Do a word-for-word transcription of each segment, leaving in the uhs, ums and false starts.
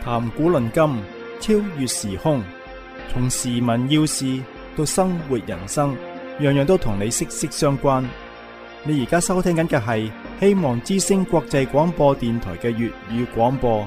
談古論今，超越時空，從時聞要事到生活人生，樣樣都同你息息相關。你而家收聽緊嘅係希望之聲國際廣播電台嘅粵語廣播。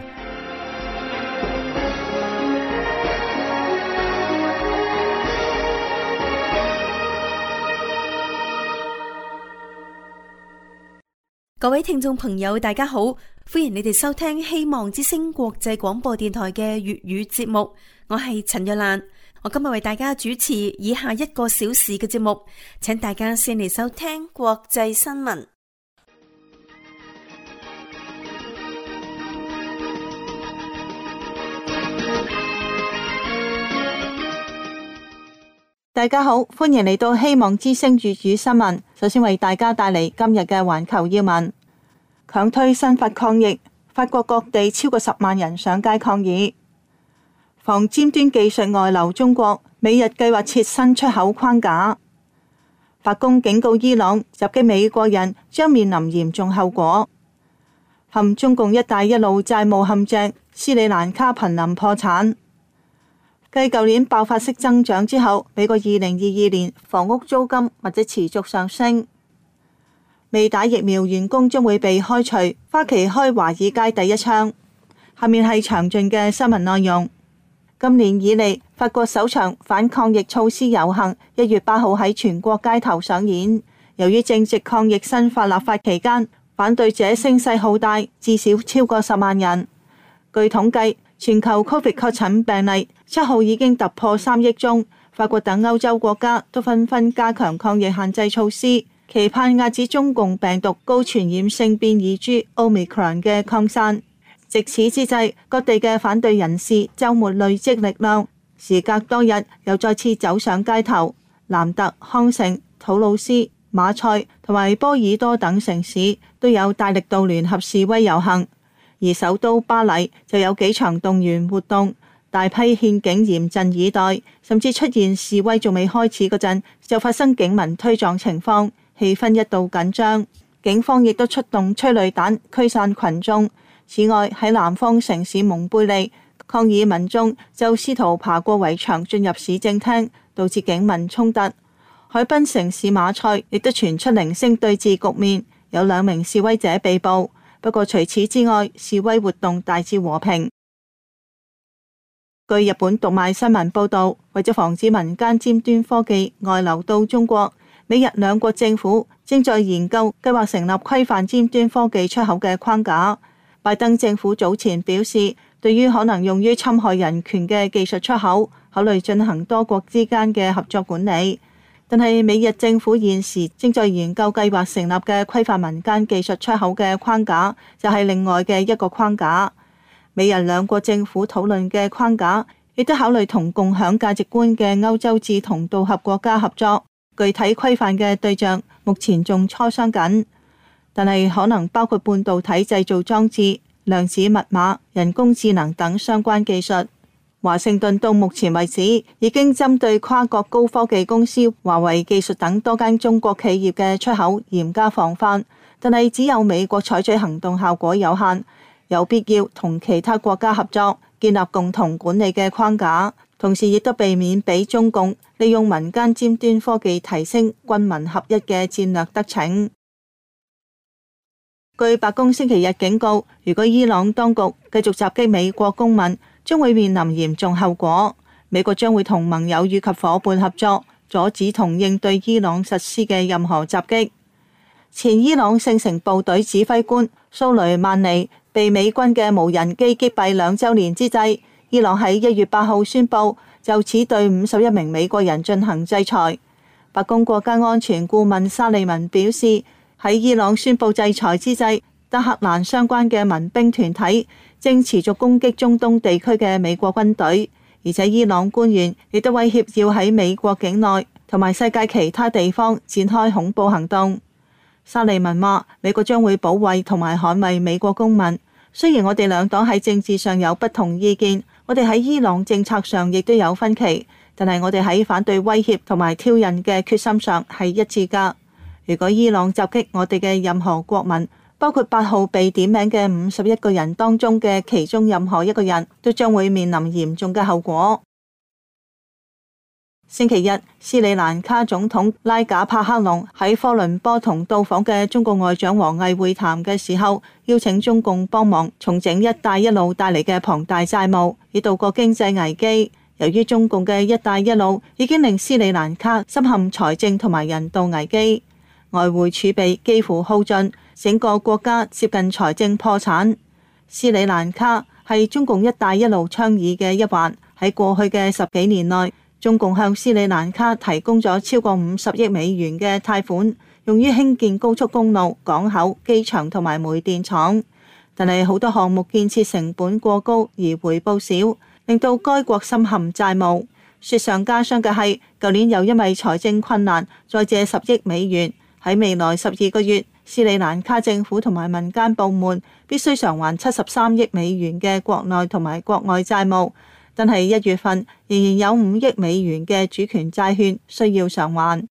各位聽眾朋友，大家好，歡迎你哋收聽希望之聲國際廣播電台嘅粵語節目。我係陳若蘭，我今日為大家主持以下一個小時嘅節目，請大家先嚟收聽國際新聞。 大家好，歡迎嚟到希望之聲粵語新聞。首先為大家帶嚟今日嘅環球要聞。強推新法抗疫，法國各地超過十萬人上街抗議。防尖端技術外流中國，美日計劃設新出口框架。法工警告伊朗，襲擊美國人將面臨嚴重後果。陷中共一帶一路債務陷阱，斯里蘭卡瀕臨破產。繼舊年爆發式增長之後，美國二零二二年房屋租金或者持續上升。未打疫苗員工將會被開除，花旗開華爾街第一槍。下面係詳盡嘅新聞內容。今年以嚟，法國首場反抗疫措施遊行一月八號喺全國街頭上演。由於正值抗疫新法立法期間，反對者聲勢浩大，至少超過十萬人。據統計，全球 Covid 確診病例七號已經突破三億宗，法國等歐洲國家都紛紛加強抗疫限制措施，期盼遏止中共病毒高傳染性變異株 Omicron 嘅擴散。藉此之際，各地嘅反對人士週末累積力量，時隔多日又再次走上街頭。南特、康城、土魯斯、馬賽同埋波爾多等城市都有大力度聯合示威遊行。而首都巴黎就有幾場動員活動，大批憲警嚴陣以待，甚至出現示威仲未開始嗰陣就發生警民推撞情況，氣氛一度緊張。警方亦都出動催淚彈驅散群眾。此外，喺南方城市蒙貝利，抗議民眾就試圖爬過圍牆進入市政廳，導致警民衝突。海濱城市馬賽亦都傳出零星對峙局面，有兩名示威者被捕。不過除此之外，示威活動大致和平。據日本讀賣新聞報道，為咗防止民間尖端科技外流到中國，美日兩國政府正在研究計劃成立規範尖端科技出口嘅框架。拜登政府早前表示，對於可能用於侵害人權嘅技術出口，考慮進行多國之間嘅合作管理。但係美日政府現時正在研究計劃成立嘅規範民間技術出口嘅框架，就係另外嘅一個框架。美日兩國政府討論嘅框架，亦都考慮同共享價值觀嘅歐洲志同道合國家合作。具體規範嘅對象目前仲磋商緊，但係可能包括半導體製造裝置、量子密碼、人工智能等相關技術。華盛頓到目前為止已經針對跨國高科技公司華為技術等多間中國企業嘅出口嚴加防範，但係只有美國採取行動效果有限，有必要同其他國家合作，建立共同管理嘅框架，同時亦都避免俾中共利用民間尖端科技提升軍民合一嘅戰略得逞。據白宮星期日警告，如果伊朗當局繼續襲擊美國公民，將會面臨嚴重後果。美國將會同盟友以及夥伴合作，阻止同應對伊朗實施嘅任何襲擊。前伊朗聖城部隊指揮官蘇雷曼尼被美軍嘅無人機擊斃兩週年之際，伊朗喺一月八號宣布就此對五十一名美國人進行制裁。白宮國家安全顧問沙利文表示，喺伊朗宣布制裁之際，德黑蘭相關嘅民兵團體正持續攻擊中東地區嘅美國軍隊，而且伊朗官員亦都威脅要喺美國境內同埋世界其他地方展開恐怖行動。沙利文話：美國將會保衛同埋捍衛美國公民。雖然我哋兩黨喺政治上有不同意見，我哋喺伊朗政策上亦都有分歧，但係我哋喺反對威脅同埋挑釁嘅決心上係一致㗎。如果伊朗襲擊我哋嘅任何國民， 包括八號被點名嘅五十一個人當中嘅其中任何一個人都將會面臨嚴重嘅後果。星期日，斯里蘭卡總統拉賈帕克隆喺科倫坡同到訪嘅中國外長王毅會談嘅時候，邀請中共幫忙重整一帶一路帶嚟嘅龐大債務，以渡過經濟危機。由於中共嘅一帶一路已經令斯里蘭卡深陷財政同埋人道危機，外匯儲備幾乎耗盡，整個國家接近財政破產。斯里蘭卡係中共一帶一路倡議嘅一環，喺過去嘅十幾年內，中共向斯里蘭卡提供咗超過五十億美元嘅貸款，用於興建高速公路、港口、機場同埋煤電廠。但係好多項目建設成本過高而回報少，令到該國深陷債務。雪上加霜嘅係，舊年又因為財政困難，再借十億美元。喺未來十二個月，斯里蘭卡政府同埋民間部門必須償還七十三億美元嘅國內同埋國外債務。但係一月份仍然有五億美元嘅主權債券需要償還。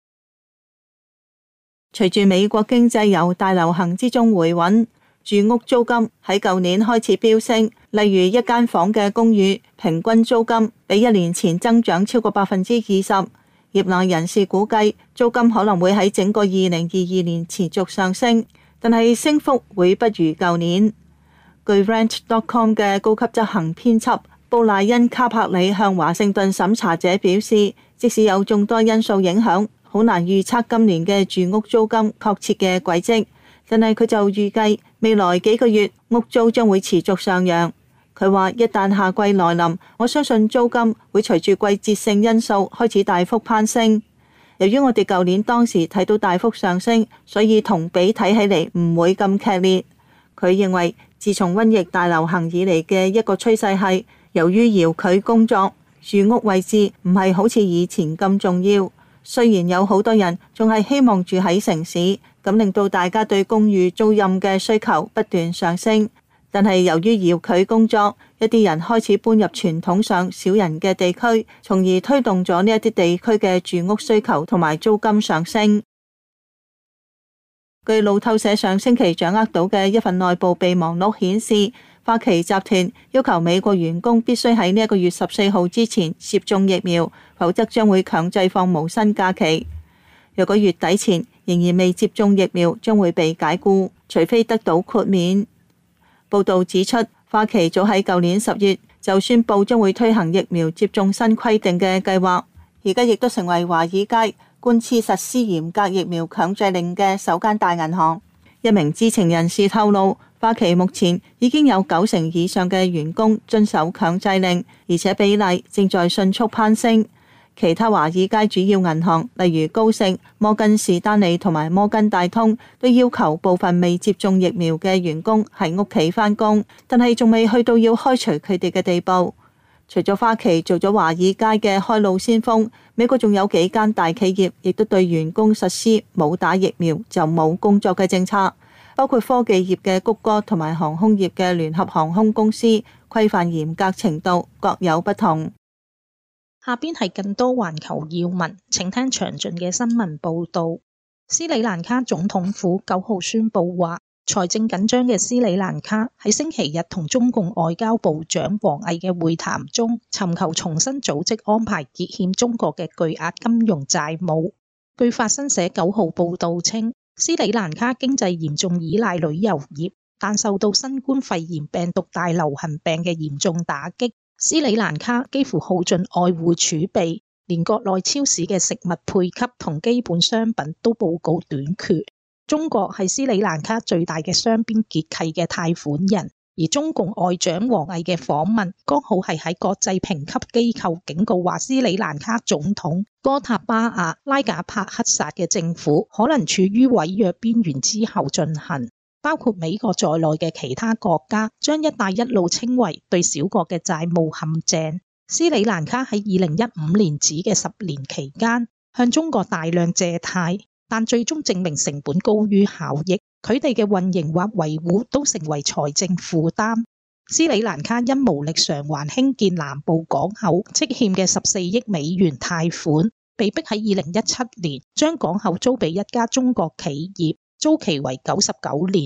隨住美國經濟由大流行之中回穩，住屋租金喺舊年開始飆升。例如一間房嘅公寓平均租金比一年前增長超過百分之二十。業內人士估計租金可能會喺整個二零二二年持續上升，但係升幅會不如舊年。據 Rent dot com 嘅高級執行編輯布賴恩卡柏里向華盛頓審查者表示，即使有眾多因素影響，好難預測今年嘅住屋租金確切嘅軌跡，但係佢就預計未來幾個月屋租將會持續上揚。佢話一旦夏季來臨，我相信租金會隨住季節性因素開始大幅攀升。由於我哋舊年當時睇到大幅上升，所以同比睇起嚟唔會咁劇烈。佢認為自從瘟疫大流行以嚟嘅一個趨勢係，由於遙距工作，住屋位置唔係好似以前咁重要。雖然有好多人仲係希望住喺城市，咁令到大家對公寓租賃嘅需求不斷上升。但係由於遙距工作，一啲人開始搬入傳統上少人嘅地區，從而推動咗呢一啲地區嘅住屋需求同埋租金上升。據路透社上星期掌握到嘅一份內部備忘錄顯示，花旗集團要求美國員工必須喺呢一個月十四號之前接種疫苗，否則將會強制放無薪假期。若果月底前仍然未接種疫苗，將會被解僱，除非得到豁免。報道指出，花旗早喺舊年十月就宣布將會推行疫苗接種新規定嘅計劃，而家亦都成為華爾街貫徹實施嚴格疫苗強制令嘅首間大銀行。一名知情人士透露，花旗目前已經有九成以上嘅員工遵守強制令，而且比例正在迅速攀升。其他華爾街主要銀行，例如高盛、摩根士丹利同埋摩根大通，都要求部分未接種疫苗嘅員工喺屋企返工，但係仲未去到要開除佢哋嘅地步。除咗花旗做咗華爾街嘅開路先鋒，美國仲有幾間大企業亦都對員工實施冇打疫苗就冇工作嘅政策，包括科技業嘅谷歌同埋航空業嘅聯合航空公司，規範嚴格程度各有不同。 下邊係更多環球要聞，請聽詳盡嘅新聞報導。斯里蘭卡總統府九號宣布話，財政緊張嘅斯里蘭卡喺星期日同中共外交部長王毅嘅會談中，尋求重新組織安排結欠中國嘅巨額金融債務。據法新社九號報導稱，斯里蘭卡經濟嚴重依賴旅遊業，但受到新冠肺炎病毒大流行病嘅嚴重打擊。斯里蘭卡幾乎耗盡外匯儲備，連國內超市嘅食物配給同基本商品都報告短缺。中國係斯里蘭卡最大嘅雙邊結契嘅貸款人，而中共外長王毅嘅訪問剛好係喺國際評級機構警告話斯里蘭卡總統哥塔巴亞拉賈帕克薩嘅政府可能處於毀約邊緣之後進行。包括美國在內嘅其他國家將一帶一路稱為對小國嘅債務陷阱。斯里蘭卡喺二零一五年止嘅十年期間向中國大量借貸，但最終證明成本高於效益，佢哋嘅運營或維護都成為財政負擔。斯里蘭卡因無力償還興建南部港口積欠嘅十四億美元貸款，被迫喺二零一七年將港口租俾一家中國企業，租期為九十九年。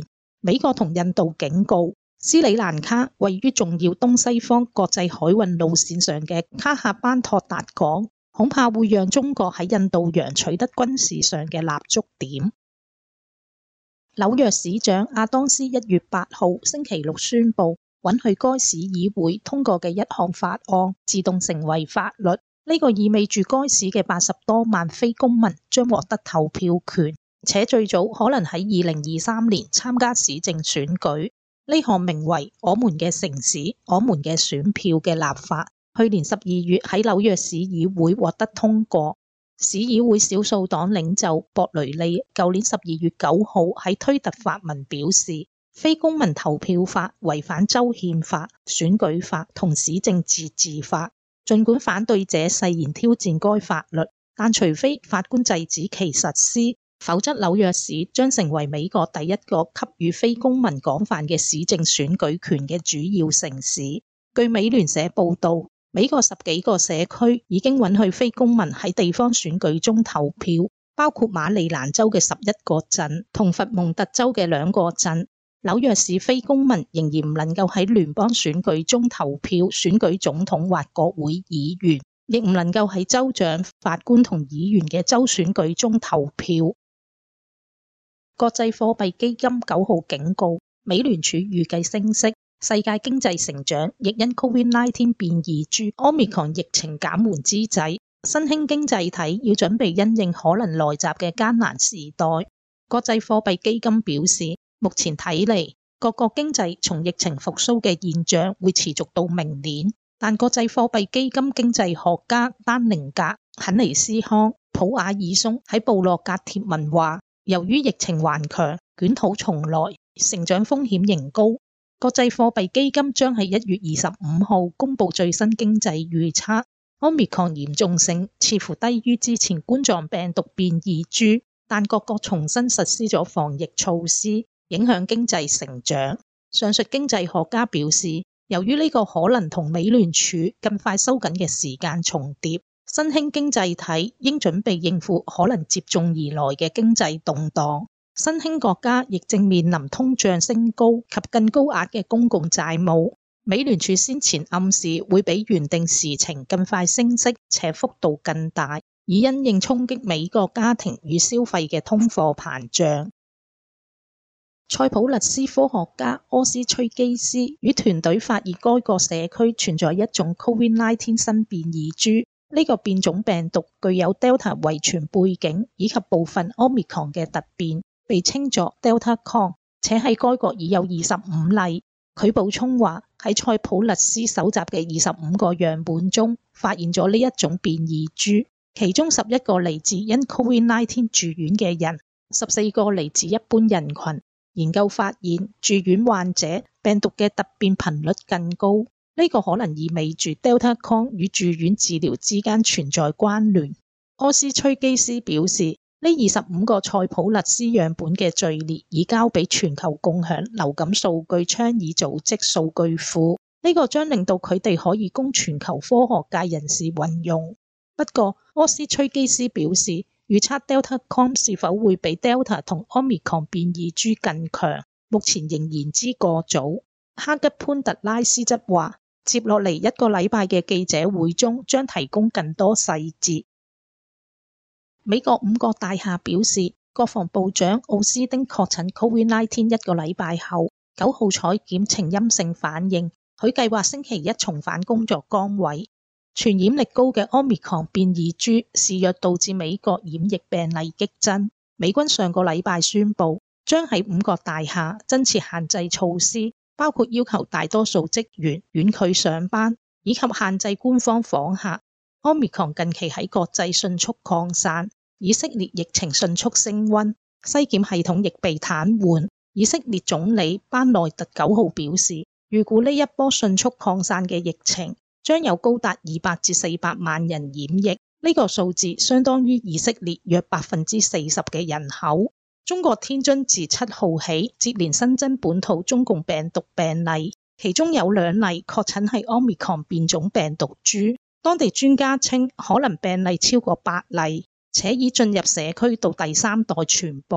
美國同印度警告，斯里蘭卡位於重要東西方國際海運路線上嘅卡哈班托達港，恐怕會讓中國喺印度洋取得軍事上嘅立足點。紐約市長阿當斯一月八號星期六宣布，允許該市議會通過嘅一項法案自動成為法律。呢個意味住該市嘅八十多萬非公民將獲得投票權，且最早可能喺二零二三年參加市政選舉。呢項名為《我們嘅城市，我們嘅選票》嘅立法，去年十二月喺紐約市議會獲得通過。市議會少數黨領袖博雷利舊年十二月九號喺推特發文表示，非公民投票法違反州憲法、選舉法同市政自治法。儘管反對者誓言挑戰該法律，但除非法官制止其實施，否則紐約市將成為美國第一個給予非公民廣泛嘅市政選舉權嘅主要城市。據美聯社報導，美國十幾個社區已經允許非公民喺地方選舉中投票，包括馬里蘭州嘅十一個鎮同佛蒙特州嘅兩個鎮。紐約市非公民仍然唔能夠喺聯邦選舉中投票選舉總統或國會議員，亦唔能夠喺州長、法官同議員嘅州選舉中投票。國際貨幣基金九號警告，美聯儲預計升息，世界經濟成長亦因 COVID 十九 變異株 Omicron 疫情減緩之際，新興經濟體要準備因應可能來襲嘅艱難時代。國際貨幣基金表示，目前睇嚟，各國經濟從疫情復甦嘅現象會持續到明年。但國際貨幣基金經濟學家丹寧格、肯尼斯康、普瓦爾松喺布洛格貼文話，由於疫情頑強，捲土重來，成長風險仍高。國際貨幣基金將喺一月二十五號公布最新經濟預測。Omicron 嚴重性似乎低於之前冠狀病毒變異株，但各國重新實施咗防疫措施，影響經濟成長。上述經濟學家表示，由於呢個可能同美聯儲更快收緊嘅時間重疊，新興經濟體應準備應付可能接踵而來嘅經濟動盪。新興國家亦正面臨通脹升高及更高額嘅公共債務。美聯儲先前暗示會比原定時程更快升息，且幅度更大，以因應衝擊美國家庭與消費嘅通貨膨脹。塞浦路斯科學家柯斯崔基斯與團隊發現該個社區存在一種 COVID 十九 新變異株，呢、這個變種病毒具有 Delta 遺傳背景以及部分 Omicron 嘅突變，被稱作 Delta Con， 且喺該國已有二十五例。佢補充話，喺塞浦路斯搜集嘅二十五個樣本中，發現咗呢一種變異株，其中十一個嚟自因 COVID 十九 住院嘅人，十四個嚟自一般人群。研究發現，住院患者病毒嘅突變頻率更高，呢、這個可能意味住 Delta Con 與住院治療之間存在關聯。柯斯崔基斯表示，呢二十五個塞浦路斯樣本嘅序列已交俾全球共享流感數據倡議組織數據庫，呢、這個將令到佢哋可以供全球科學界人士運用。不過，柯斯崔基斯表示，預測 Delta Con 是否會比 Delta 同 Omicron 變異株更強，目前仍言之過早。哈吉潘特拉斯則話，接落嚟一個禮拜嘅記者會中將提供更多細節。美國五角大廈表示，國防部長奧斯汀確診 COVID 十九 一個禮拜後，九號採檢呈陰性反應，佢計劃星期一重返工作崗位。傳染力高嘅 Omicron 變異株肆虐導致美國染疫病例激增。美軍上個禮拜宣布，將喺五角大廈增設限制措施，包括要求大多數職員遠距上班，以及限制官方訪客。Omicron 近期喺國際迅速擴散，以色列疫情迅速升溫，篩檢系統亦被癱瘓。以色列總理班內特九號表示，預估呢一波迅速擴散嘅疫情將有高達二百至四百萬人染疫，呢、這個數字相當於以色列約百分之四十嘅人口。中國天津自七號起接連新增本土中共病毒病例，其中有兩例確診係 Omicron 變種病毒株。當地專家稱，可能病例超過百例，且已進入社區到第三代傳播。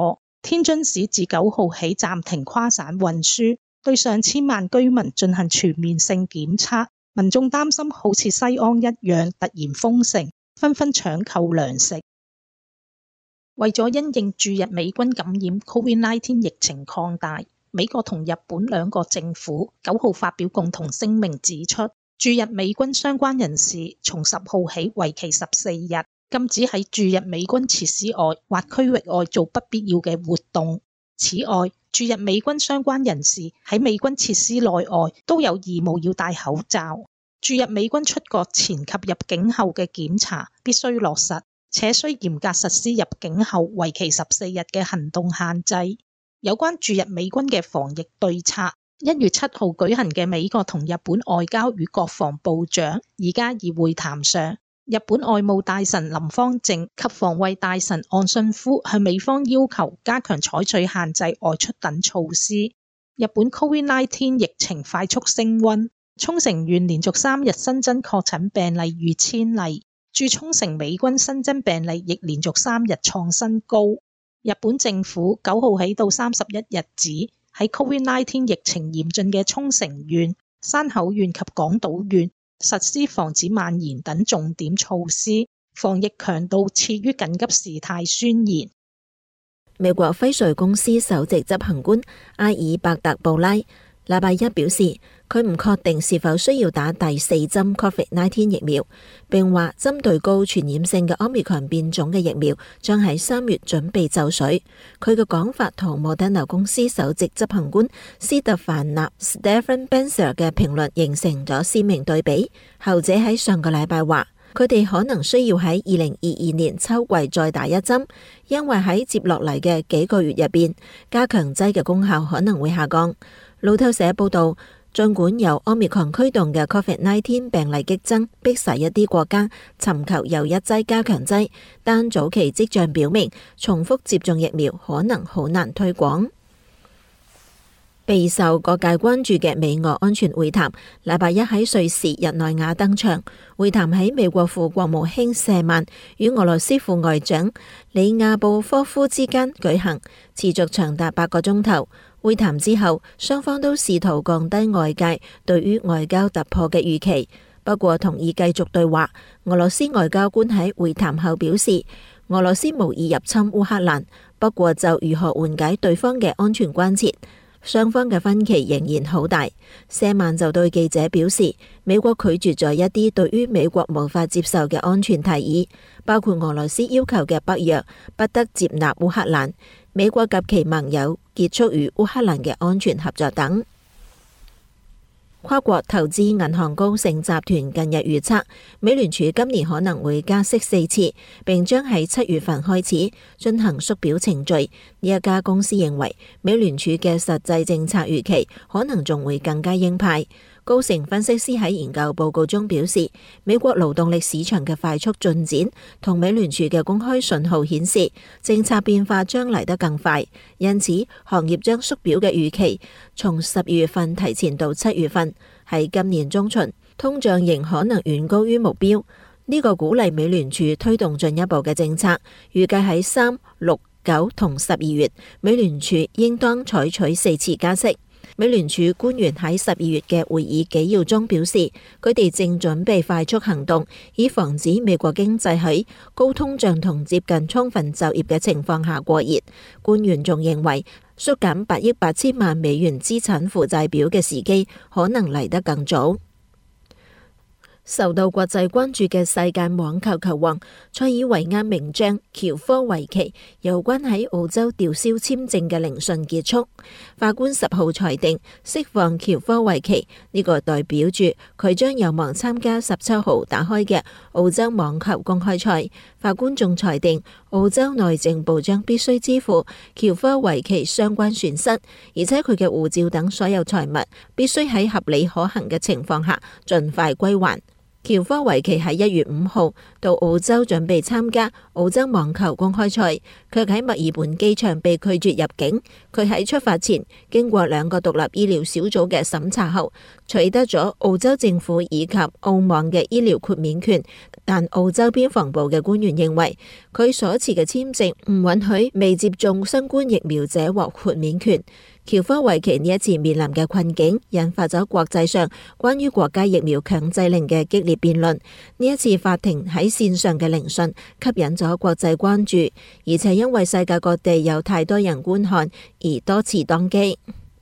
天津市自九號起暫停跨省運輸，對上千萬居民進行全面性檢測。民眾擔心好似西安一樣突然封城，紛紛搶購糧食。為咗因應駐日美軍感染 Covid 十九 疫情擴大，美國同日本兩國政府九號發表共同聲明，指出駐日美軍相關人士從十號起為期十四日，禁止喺駐日美軍設施外或區域外做不必要嘅活動。此外，駐日美軍相關人士喺美軍設施內外都有義務要戴口罩。駐日美軍出國前及入境後嘅檢查必須落實，且需嚴格實施入境後為期十四日嘅行動限制。有關駐日美軍嘅防疫對策，一月七號舉行嘅美國同日本外交與國防部長而家以會談上，日本外務大臣林芳正及防衛大臣岸信夫向美方要求加強採取限制外出等措施。日本 Covid 十九 疫情快速升溫，沖繩縣連續三日新增確診病例逾千例，駐沖繩美軍新增病例亦連續三日創新高。日本政府九號起到三十一日止，喺 Covid 十九 疫情嚴峻嘅沖繩縣、山口縣及港島縣實施防止蔓延等重點措施，防疫強度次於緊急事態宣言。 美國輝瑞公司首席執行官埃爾伯特布拉禮拜一表示，佢唔確定是否需要打第四針 Covid 十九 疫苗，並話針對高傳染性嘅 Omicron 變種嘅疫苗將喺三月準備就緒。佢嘅講法同莫德納公司首席執行官斯特凡納 Stephen Benser 嘅評論形成咗鮮明對比。後者喺上個禮拜話，佢哋可能需要喺二零二二年秋季再打一針，因為喺接落嚟嘅幾個月入邊，加強劑嘅功效可能會下降。路透社報道，儘管由 Omicron 驅動嘅 Covid 十九 病例激增，迫使一啲國家尋求又一劑加強劑，但早期跡象表明，重複接種疫苗可能好難推廣。備受各界關注嘅美俄安全會談，禮拜一喺瑞士日內瓦登場。會談喺美國副國務卿謝曼與俄羅斯副外長里亞布科夫之間舉行，持續長達八個鐘頭。會談之後，雙方都試圖降低外界對於外交突破嘅預期，不過同意繼續對話。俄羅斯外交官喺會談後表示，俄羅斯無意入侵烏克蘭，不過就如何緩解對方嘅安全關切，雙方嘅分歧仍然好大。謝曼就對記者表示，美國拒絕咗一啲對於美國無法接受嘅安全提議，包括俄羅斯要求嘅北約不得接納烏克蘭，美國及其盟友結束與烏克蘭嘅安全合作等。跨國投資銀行高盛集團近日預測，美聯儲今年可能會加息四次，並將喺七月份開始進行縮表程序。呢一家公司認為，美聯儲嘅實際政策預期可能仲會更加鷹派。高盛分析師喺研究報告中表示，美國勞動力市場嘅快速進展同美聯儲嘅公開信號顯示，政策變化將嚟得更快，因此行業將縮表嘅預期從十二月份提前到七月份。喺今年中旬，通脹仍可能遠高於目標，呢、這個鼓勵美聯儲推動進一步嘅政策。預計喺三、六、九同十二月，美聯儲應當採取四次加息。美聯儲官員喺十二月嘅會議紀要中表示，佢哋正準備快速行動，以防止美國經濟喺高通脹同接近充分就業嘅情況下過熱。官員仲認為，縮減八億八千萬美元資產負債表嘅時機可能嚟得更早。受到國際關注嘅世界網球球王塞爾維亞名將喬科維奇有關喺澳洲吊銷簽證嘅聆訊結束，法官十號裁定釋放喬科維奇，呢、這個代表住佢將有望參加十七號打開嘅澳洲網球公開賽。法官仲裁定澳洲內政部將必須支付喬科維奇相關損失，而且佢嘅護照等所有財物必須喺合理可行嘅情況下盡快歸還。 喬科維奇喺一月五號到澳洲準備參加澳洲網球公開賽，卻喺墨爾本機場被拒絕入境。佢喺出發前經過兩個獨立醫療小組嘅審查後，取得咗澳洲政府以及澳網嘅醫療豁免權，但澳洲邊防部嘅官員認為佢所持嘅簽證唔允許未接種新冠疫苗者獲豁免權。喬科維奇呢一次面臨嘅困境，引發咗國際上關於國家疫苗強制令嘅激烈辯論。呢一次法庭喺線上嘅聆訊吸引咗國際關注，而且因為世界各地有太多人觀看而多次當機。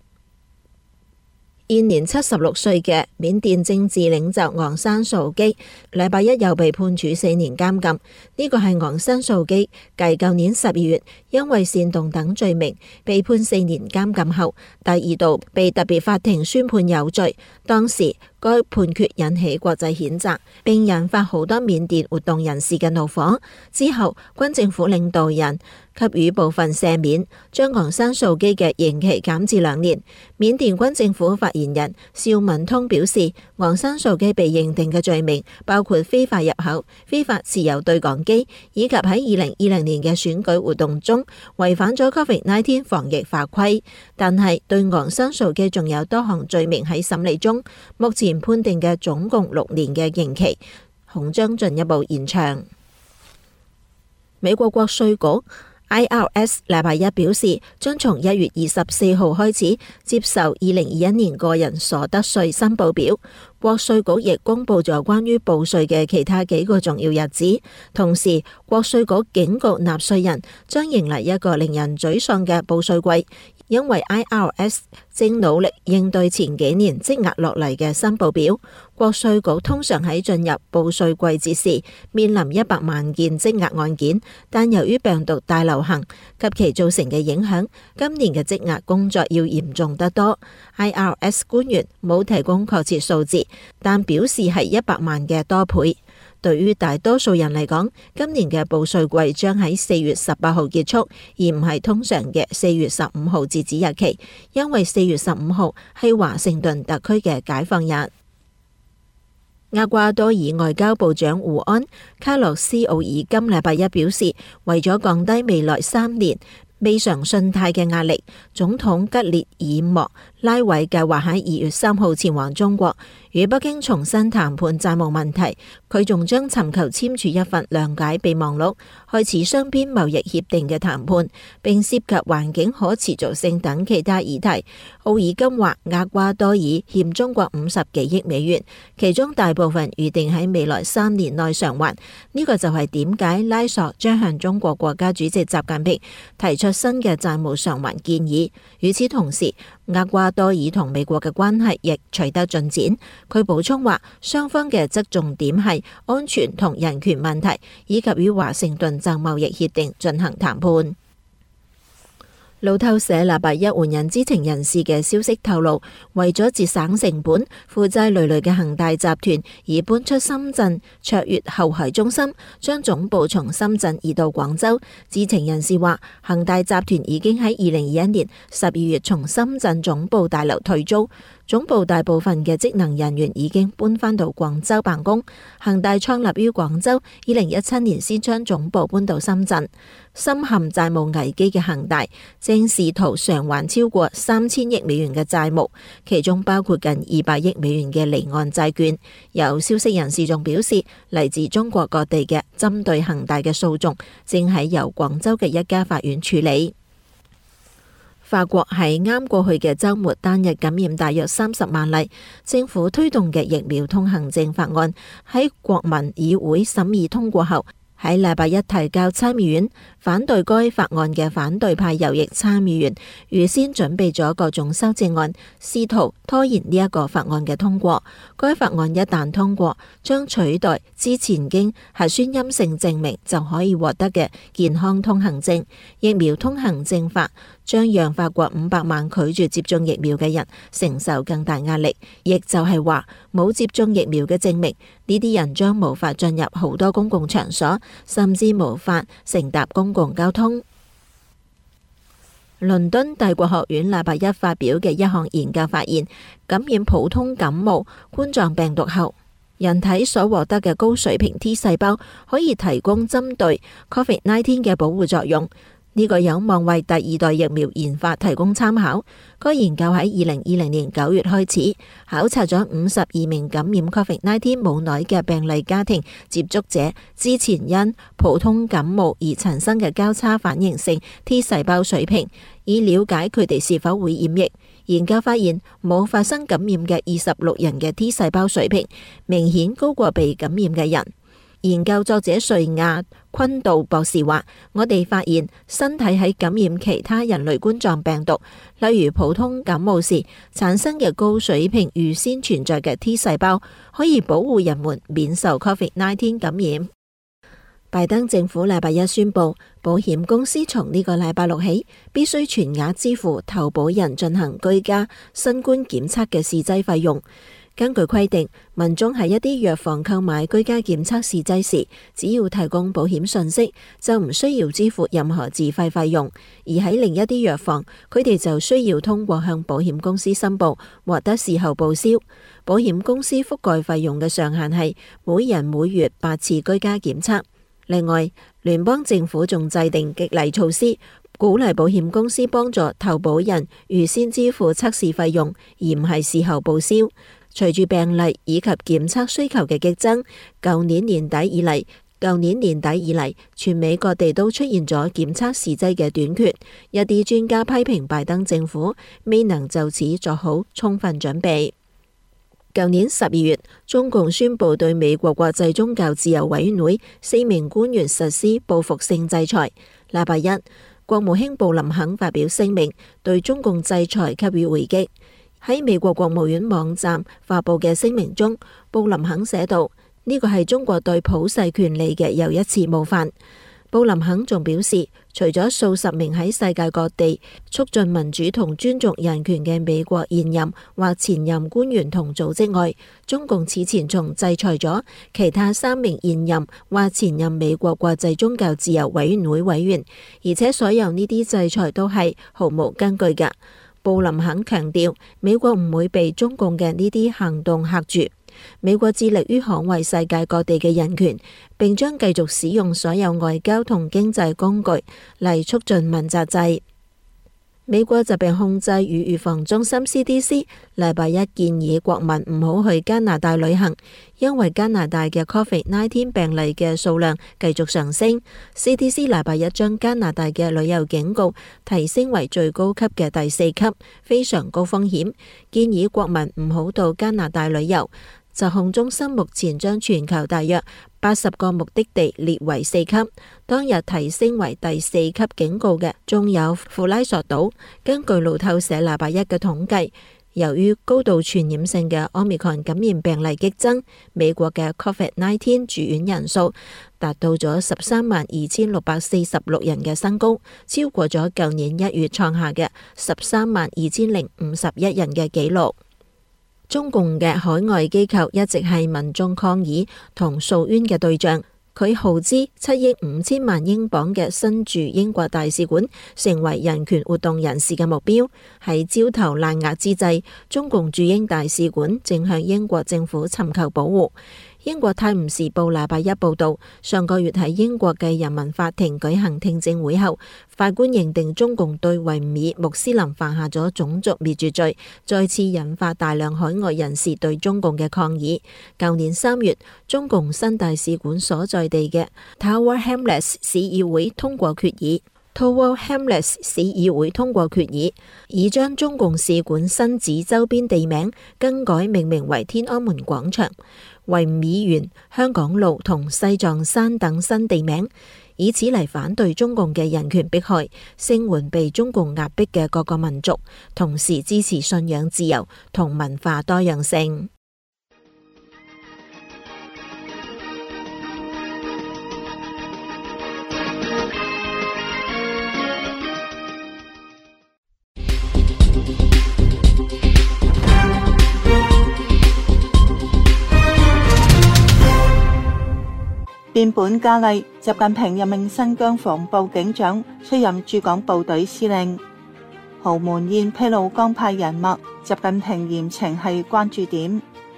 現年七十六歲嘅緬甸政治領袖昂山素基，禮拜一又被判處四年監禁。呢個係昂山素基繼舊年十二月因為煽動等罪名被判四年監禁後，第二度被特別法庭宣判有罪。當時該判決引起國際譴責，並引發好多緬甸活動人士嘅怒火。之後，軍政府領導人給予部分赦免，將昂山素基嘅刑期減至兩年。緬甸軍政府發言人邵文通表示，昂山素基被認定嘅罪名包括非法入口、非法持有對講機，以及喺二零二零年嘅選舉活動中違反咗 Covid 十九 防疫法規。但係對昂山素基仲有多項罪名喺審理中，目前判定嘅總共六年嘅刑期，恐將進一步延長。美國國稅局 I R S 禮拜一表示，將從一月二十四號開始接受二零二一年個人所得稅申報表。國稅局亦公布咗關於報稅嘅其他幾個重要日子，同時國稅局警告納稅人將迎嚟一個令人沮喪嘅報稅季，因為 I R S 正努力應對前幾年積壓落嚟嘅申報表。國稅局通常喺進入報稅季節時面臨一百萬件積壓案件，但由於病毒大流行及其造成嘅影響，今年嘅積壓工作要嚴重得多。I R S 官員冇提供確切數字，但表示係一百萬嘅多倍。對於大多數人嚟講，今年嘅報稅季將喺四月十八號結束，而唔係通常嘅四月十五號截止日期，因為四月十五號係華盛頓特區嘅解放日。厄瓜多爾外交部長胡安·卡洛斯奧爾今禮拜一表示，為咗降低未來三年未償信貸嘅壓力，總統吉列爾莫拉韋計劃喺二月三號前往中國，與北京重新談判債務問題。佢仲將尋求簽署一份諒解備忘錄，開始雙邊貿易協定嘅談判，並涉及環境可持續性等其他議題。奧爾金話，厄瓜多爾欠中國五十幾億美元，其中大部分預定喺未來三年內償還。呢個就係點解拉索將向中國國家主席習近平提出新嘅債務償還建議。與此同時，厄瓜多爾同美國嘅關係亦取得進展。佢補充話，雙方嘅側重點係安全同人權問題，以及與華盛頓就貿易協定進行談判。路透社禮拜一援引知情人士嘅消息透露，為咗節省成本，負債累累嘅恒大集團已搬出深圳卓越後海中心，將總部從深圳移到廣州。知情人士話，恒大集團已經喺二零二一年十二月從深圳總部大樓退租，總部大部分嘅職能人員已經搬返到廣州辦公。恒大創立於廣州，二零一七年先將總部搬到深圳。深陷債務危機嘅恒大正試圖償還超過三千億美元嘅債務，其中包括近二百億美元嘅離岸債券。有消息人士仲表示，嚟自中國各地嘅針對恒大嘅訴訟正喺由廣州嘅一家法院處理。法國喺啱過去嘅週末單日感染大約三十萬例，政府推動嘅疫苗通行證法案喺國民議會審議通過後，喺禮拜一提交參議院。反對該法案嘅反對派右翼參議員預先準備咗各種修正案，試圖拖延呢一個法案嘅通過。該法案一旦通過，將取代之前經核酸陰性證明就可以獲得嘅健康通行證。疫苗通行證法將讓法國五百萬拒絕接種疫苗嘅人承受更大壓力，亦就係話冇接種疫苗嘅證明，呢啲人將無法進入好多公共場所，甚至無法乘搭公公共交通。倫敦帝國學院禮拜一發表嘅一項研究發現，感染普通感冒冠狀病毒後， 人體所獲得嘅高水平 T 細胞可以提供針對 Covid 十九 嘅保護作用。呢個有望為第二代疫苗研發提供參考。該研究喺二零二零年九月開始，考察咗五十二名感染 Covid 十九 母奶嘅病例家庭接觸者之前因普通感冒而產生嘅交叉反應性 T 細胞水平，以了解佢哋是否會染疫。研究發現，冇發生感染嘅二十六人嘅 T 細胞水平明顯高過被感染嘅人。研究作者瑞亞昆道博士話：我哋發現身體喺感染其他人類冠狀病毒，例如普通感冒時產生嘅高水平預先存在嘅 T 細胞，可以保護人們免受 Covid 十九 感染。拜登政府禮拜一宣布，保險公司從呢個禮拜六起必須全額支付投保人進行居家新冠檢測嘅試劑費用。根據規定，民眾喺一啲藥房購買居家檢測試劑時，只要提供保險信息，就唔需要支付任何自費費用；而喺另一啲藥房，佢哋就需要通過向保險公司申報，獲得事後報銷。保險公司覆蓋費用嘅上限係每人每月八次居家檢測。另外，聯邦政府仲制定激勵措施，鼓勵保險公司幫助投保人預先支付測試費用，而唔係事後報銷。隨住病例以及檢測需求嘅激增，舊年年底以嚟，舊年年底以嚟，全美各地都出現咗檢測試劑嘅短缺。一啲專家批評拜登政府未能就此做好充分準備。舊年十二月，中共宣布對美國國際宗教自由委員會四名官員實施報復性制裁。禮拜一，國務卿布林肯發表聲明，對中共制裁給予回擊。喺美國國務院網站發佈嘅聲明中，布林肯寫道：呢個係中國對普世權利嘅又一次冒犯。布林肯仲表示，除咗數十名喺世界各地促進民主同尊重人權嘅美國現任或前任官員同組織外，中共此前仲制裁咗其他三名現任或前任美國國際宗教自由委員會委員，而且所有呢啲制裁都係毫無根據嘅。布林肯強調，美國唔會被中共嘅呢啲行動嚇住。美國致力於捍衛世界各地嘅人權，並將繼續使用所有外交同經濟工具嚟促進問責制。美國疾病控制與預防中心 C D C 禮拜一建議國民唔好去加拿大旅行，因為加拿大嘅 Covid 十九 病例嘅數量繼續上升。C D C 禮拜一將加拿大嘅旅遊警告提升為最高級嘅第四級，非常高風險，建議國民唔好到加拿大旅遊。疾控中心目前將全球大約八十個目的地列為四級，當日提升為第四級警告嘅仲有庫拉索島。根據路透社禮拜一嘅統計，由於高度傳染性嘅 Omicron 感染病例激增，美國嘅 Covid 十九 住院人數達到咗十三萬二千六百四十六人嘅新高，超過咗舊年一月創下嘅十三萬二千零五十一人嘅紀錄。中共嘅海外機構一直係民眾抗議同訴冤嘅對象，佢耗資七億五千萬英鎊嘅新駐英國大使館成為人權活動人士嘅目標。喺焦頭爛額之際，中共駐英大使館正向英國政府尋求保護。英國泰晤士報禮拜一報道，上個月喺英國嘅人民法庭舉行聽證會後，法官認定中共對維吾爾穆斯林犯下咗種族滅絕罪，再次引發大量海外人士對中共嘅抗議。舊年三月，中共新大使館所在地嘅 Tower Hamlets 市議會通過決議。Tower Hamlets 市議會通過決議，已將中共使館新址周邊地名更改命名為天安門廣場、維吾爾園、香港路同西藏山等新地名，以此嚟反對中共嘅人權迫害，聲援被中共壓迫嘅各個民族，同時支持信仰自由同文化多樣性。 變本加厲，習近平任命新疆防暴警長出任駐港部隊司令。豪門宴披露江派人脈，習近平嚴懲係關注點。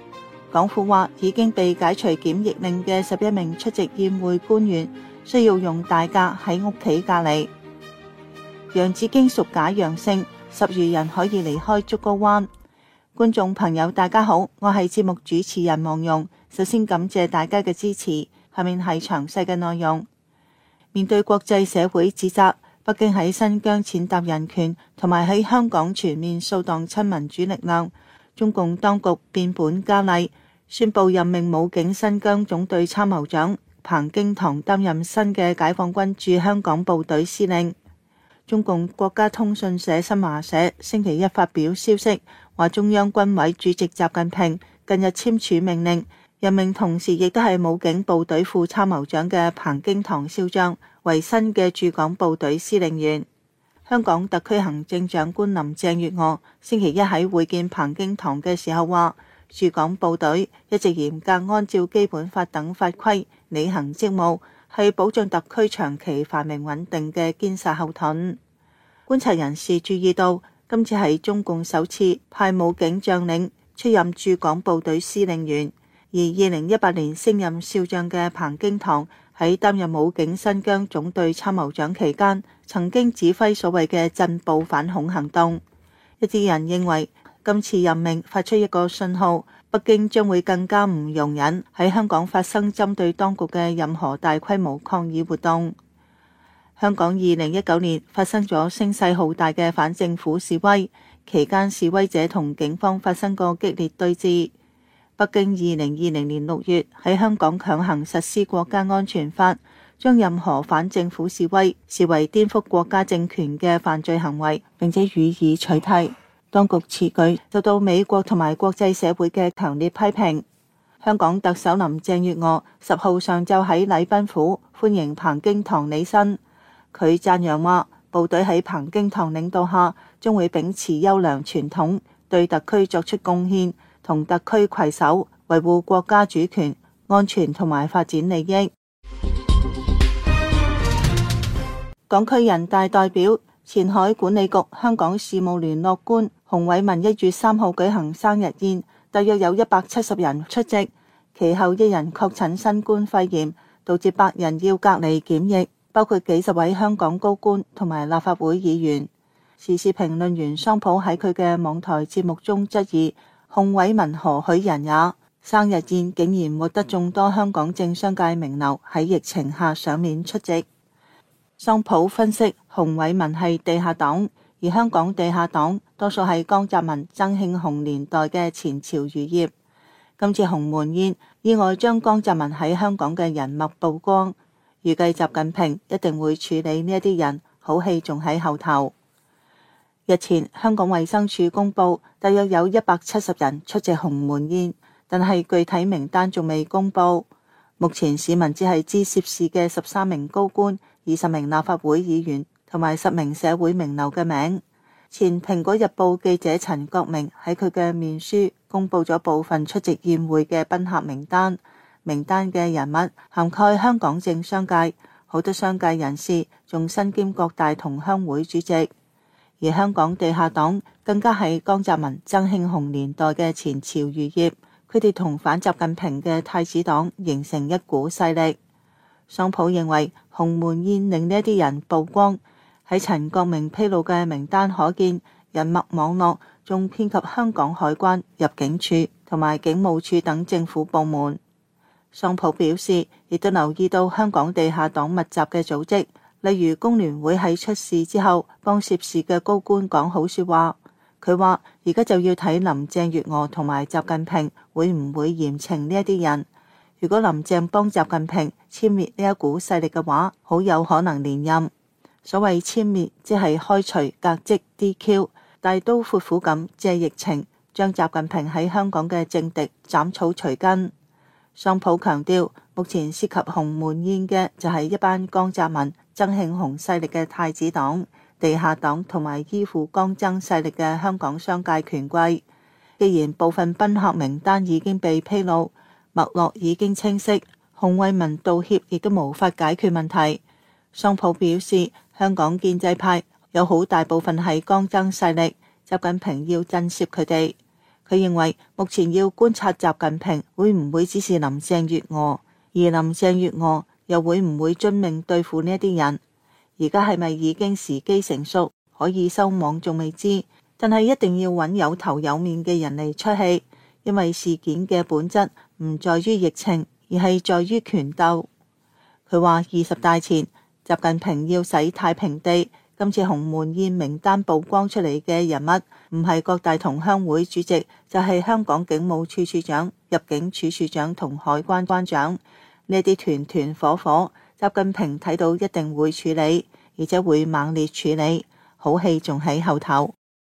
港府話已經被解除檢疫令嘅十一名出席宴會官員需要用大假喺屋企隔離。楊子京屬假陽性，十餘人可以離開竹篙灣。觀眾朋友大家好，我係節目主持人黃蓉，首先感謝大家嘅支持，下面係詳細嘅內容。面對國際社會指責，北京喺新疆踐踏人權同埋喺香港全面掃蕩親民主力量，中共當局變本加厲，宣布任命武警新疆總隊參謀長彭京堂擔任新嘅解放軍駐香港部隊司令。中共國家通訊社新華社星期一發表消息，話中央軍委主席習近平近日簽署命令，任命同時亦都係武警部隊副參謀長嘅彭京堂少將為新嘅駐港部隊司令員。香港特區行政長官林鄭月娥星期一喺會見彭京堂嘅時候話，駐港部隊一直嚴格按照基本法等法規履行職務，係保障特區長期繁榮穩定嘅堅實後盾。觀察人士注意到，今次係中共首次派武警將領出任駐港部隊司令員，而二零一八年升任少將嘅彭京堂喺擔任武警新疆總隊參謀長期間，曾經指揮所謂嘅鎮暴反恐行動。一啲人認為今次任命發出一個信號，北京將會更加唔容忍喺香港發生針對當局嘅任何大規模抗議活動。香港二零一九年發生咗聲勢浩大嘅反政府示威，期間示威者同警方發生過激烈對峙。北京二零二零年六月喺香港強行實施國家安全法，將任何反政府示威視為顛覆國家政權嘅犯罪行為，並且予以取締。當局此舉受到美國同埋國際社會嘅強烈批評。香港特首林鄭月娥十號上晝喺禮賓府歡迎彭京堂履新。佢讚揚話，部隊喺彭京堂領導下，將會秉持優良傳統，對特區作出貢獻，同特區攜手維護國家主權、安全同埋發展利益。港區人大代表、前海管理局香港事務聯絡官洪偉文一月三號舉行生日宴，大約有一百七十人出席，其後一人確診新冠肺炎，導致百人要隔離檢疫，包括幾十位香港高官同埋立法會議員。時事評論員桑普喺佢嘅網台節目中質疑洪偉文何許人也？生日宴竟然獲得眾多香港政商界名流喺疫情下上面出席。桑普分析，洪偉文係地下黨，而香港地下黨多數係江澤民、曾慶紅年代嘅前朝餘孽。今次鴻門宴意外將江澤民喺香港嘅人脈曝光，預計習近平一定會處理呢一啲人，好戲仲喺後頭。日前香港衛生署公布，大約有一百七十人出席鴻門宴，但係具體名單仲未公布。目前市民只係知涉事嘅十三名高官、二十名立法會議員同埋十名社會名流嘅名。前蘋果日報記者陳國明喺佢嘅面書公布咗部分出席宴會嘅賓客名單，名單嘅人物涵蓋香港政商界，好多商界人士仲身兼各大同鄉會主席。而香港地下黨更加係江澤民、曾慶紅年代嘅前朝餘孽，佢哋同反習近平嘅太子黨形成一股勢力。桑普認為鴻門宴令呢啲人曝光，喺陳國明披露嘅名單可見，人脈網絡仲遍及香港海關、入境處同埋警務處等政府部門。桑普表示，亦都留意到香港地下黨密集嘅組織，例如工聯會喺出事之後幫涉事嘅高官講好說話。佢話而家就要睇林鄭月娥同埋習近平會唔會嚴懲呢一啲人。如果林鄭幫習近平殲滅呢一股勢力嘅話，好有可能連任。所謂殲滅即係開除、革職、D Q， 大刀闊斧咁借疫情將習近平喺香港嘅政敵斬草除根。桑普強調，目前涉及鴻門宴嘅就係一班江澤民、曾慶紅勢力嘅太子黨、地下黨同埋依附江曾勢力嘅香港商界權貴。既然部分賓客名單已經被披露，脈絡已經清晰，洪偉文道歉亦都無法解決問題。桑普表示，香港建制派有好大部分係江曾勢力，習近平要震懾佢哋。 佢認為目前要觀察習近平會唔會指示林鄭月娥，而林鄭月娥又會唔會遵命對付呢一啲人。而家係咪已經時機成熟可以收網仲未知，但係一定要揾有頭有面嘅人嚟出氣，因為事件嘅本質唔在於疫情，而係在於權鬥。佢話二十大前習近平要洗太平地，今次鴻門宴名單曝光出嚟嘅人物唔係各大同鄉會主席，就係香港警務處處長、入境處處長同海關關長。呢啲團團伙伙，習近平睇到一定會處理，而且會猛烈處理，好戲仲喺後頭。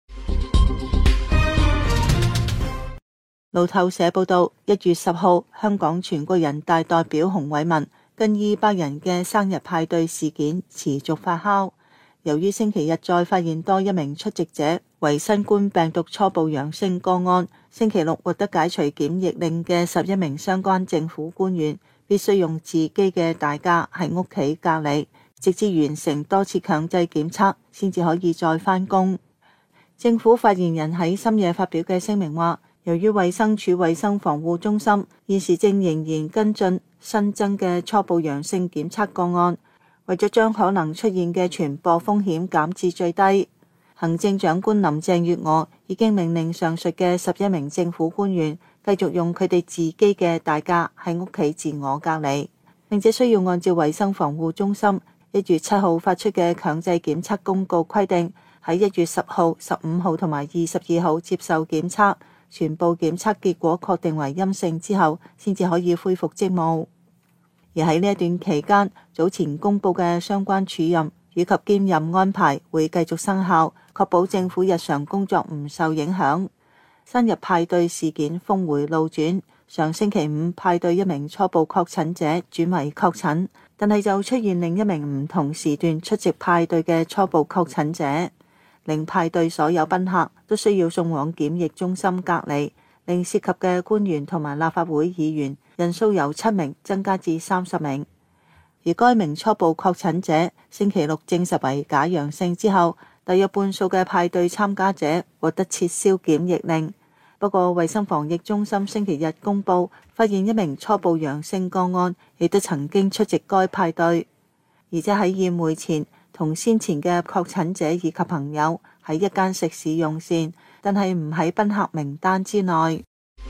路透社報道，一月十號，香港全國人大代表洪為民近二百人嘅生日派對事件持續發酵。由於星期日再發現多一名出席者為新冠病毒初步陽性個案，星期六獲得解除檢疫令嘅十一名相關政府官員必須用自己嘅大假喺屋企隔離，直至完成多次強制檢測先至可以再返工。政府發言人喺深夜發表嘅聲明話，由於衛生署衛生防護中心現時正仍然跟進新增嘅初步陽性檢測個案，為咗將可能出現嘅傳播風險減至最低，行政長官林鄭月娥已經命令上述嘅十一名政府官員繼續用佢哋自己嘅大假喺屋企自我隔離，並且需要按照衛生防護中心一月七號發出嘅強制檢測公告規定，喺一月十號、十五號同埋二十二號接受檢測，全部檢測結果確定為陰性之後，先至可以恢復職務。而喺呢一段期間，早前公布嘅相關署任以及兼任安排會繼續生效，確保政府日常工作唔受影響。生日派對事件峰回路轉，上星期五派對一名初步確診者轉為確診，但係就出現另一名唔同時段出席派對嘅初步確診者，令派對所有賓客都需要送往檢疫中心隔離，令涉及嘅官員同埋立法會議員人數由七名增加至三十名。而該名初步確診者星期六證實為假陽性之後，大約半數嘅派對參加者獲得撤銷檢疫令。不過衛生防疫中心星期日公佈，發現一名初步陽性個案亦都曾經出席該派對，而且喺宴會前同先前嘅確診者以及朋友喺一間食肆用膳，但係唔喺賓客名單之內。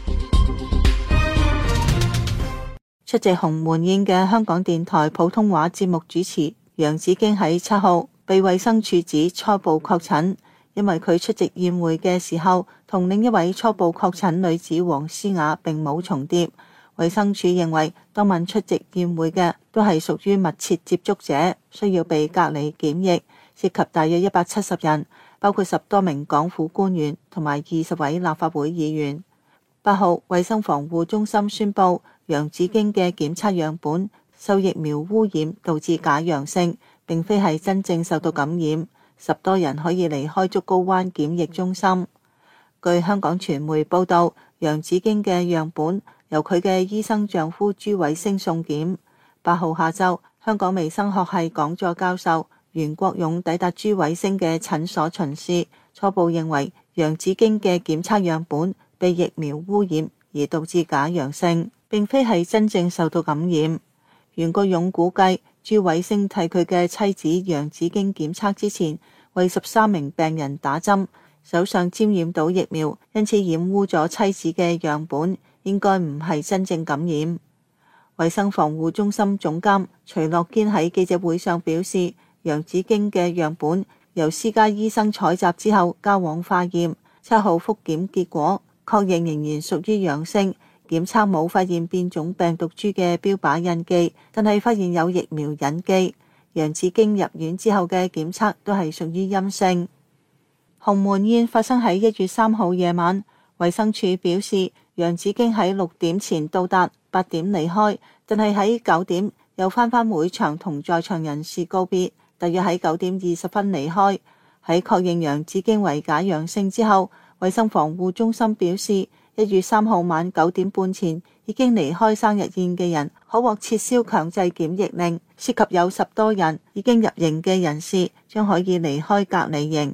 出席鴻門宴嘅香港電台普通話節目主持楊子京喺七號被衛生署指初步確診，因為佢出席宴會嘅時候同另一位初步確診女子黃思雅並冇重疊。衛生署認為當晚出席宴會嘅都係屬於密切接觸者，需要被隔離檢疫，涉及大約一百七十人，包括十多名港府官員同埋二十位立法會議員。八號衛生防護中心宣布，楊子京嘅檢測樣本受疫苗污染導致假陽性，並非係真正受到感染，十多人可以離開竹篙灣檢疫中心。據香港傳媒報道，楊子京嘅樣本由佢嘅醫生丈夫朱偉星送檢。八號下晝，香港微生學系講座教授袁國勇抵達朱偉星嘅診所巡視，初步認為楊子京嘅檢測樣本被疫苗污染而導致假陽性，並非係真正受到感染。袁國勇估計朱偉星替佢嘅妻子楊子京檢測之前，為十三名病人打針，手上沾染到疫苗，因此染污咗妻子嘅樣本，應該唔係真正感染。衛生防護中心總監徐樂堅喺記者會上表示，楊子京嘅樣本由私家醫生採集之後交往化驗，七號複檢結果確認仍然屬於陽性，檢測冇發現變種病毒株嘅標靶印記，但係發現有疫苗印記。楊子京入院之後嘅檢測都係屬於陰性。鴻門宴發生喺一月三號夜晚，衛生署表示楊子京喺六點前到達，八點離開，但係喺九點又返返會場同在場人士告別，大約喺九點二十分離開。喺確認楊子京為假陽性之後，衛生防護中心表示，一月三號晚九點半前已經離開生日宴嘅人可獲撤銷強制檢疫令，涉及有十多人已經入營嘅人士將可以離開隔離營。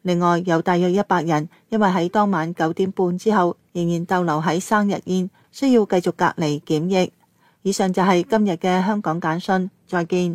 另外有大約一百人因為喺當晚九點半之後仍然逗留喺生日宴，需要繼續隔離檢疫。以上就係今日嘅香港簡訊，再見。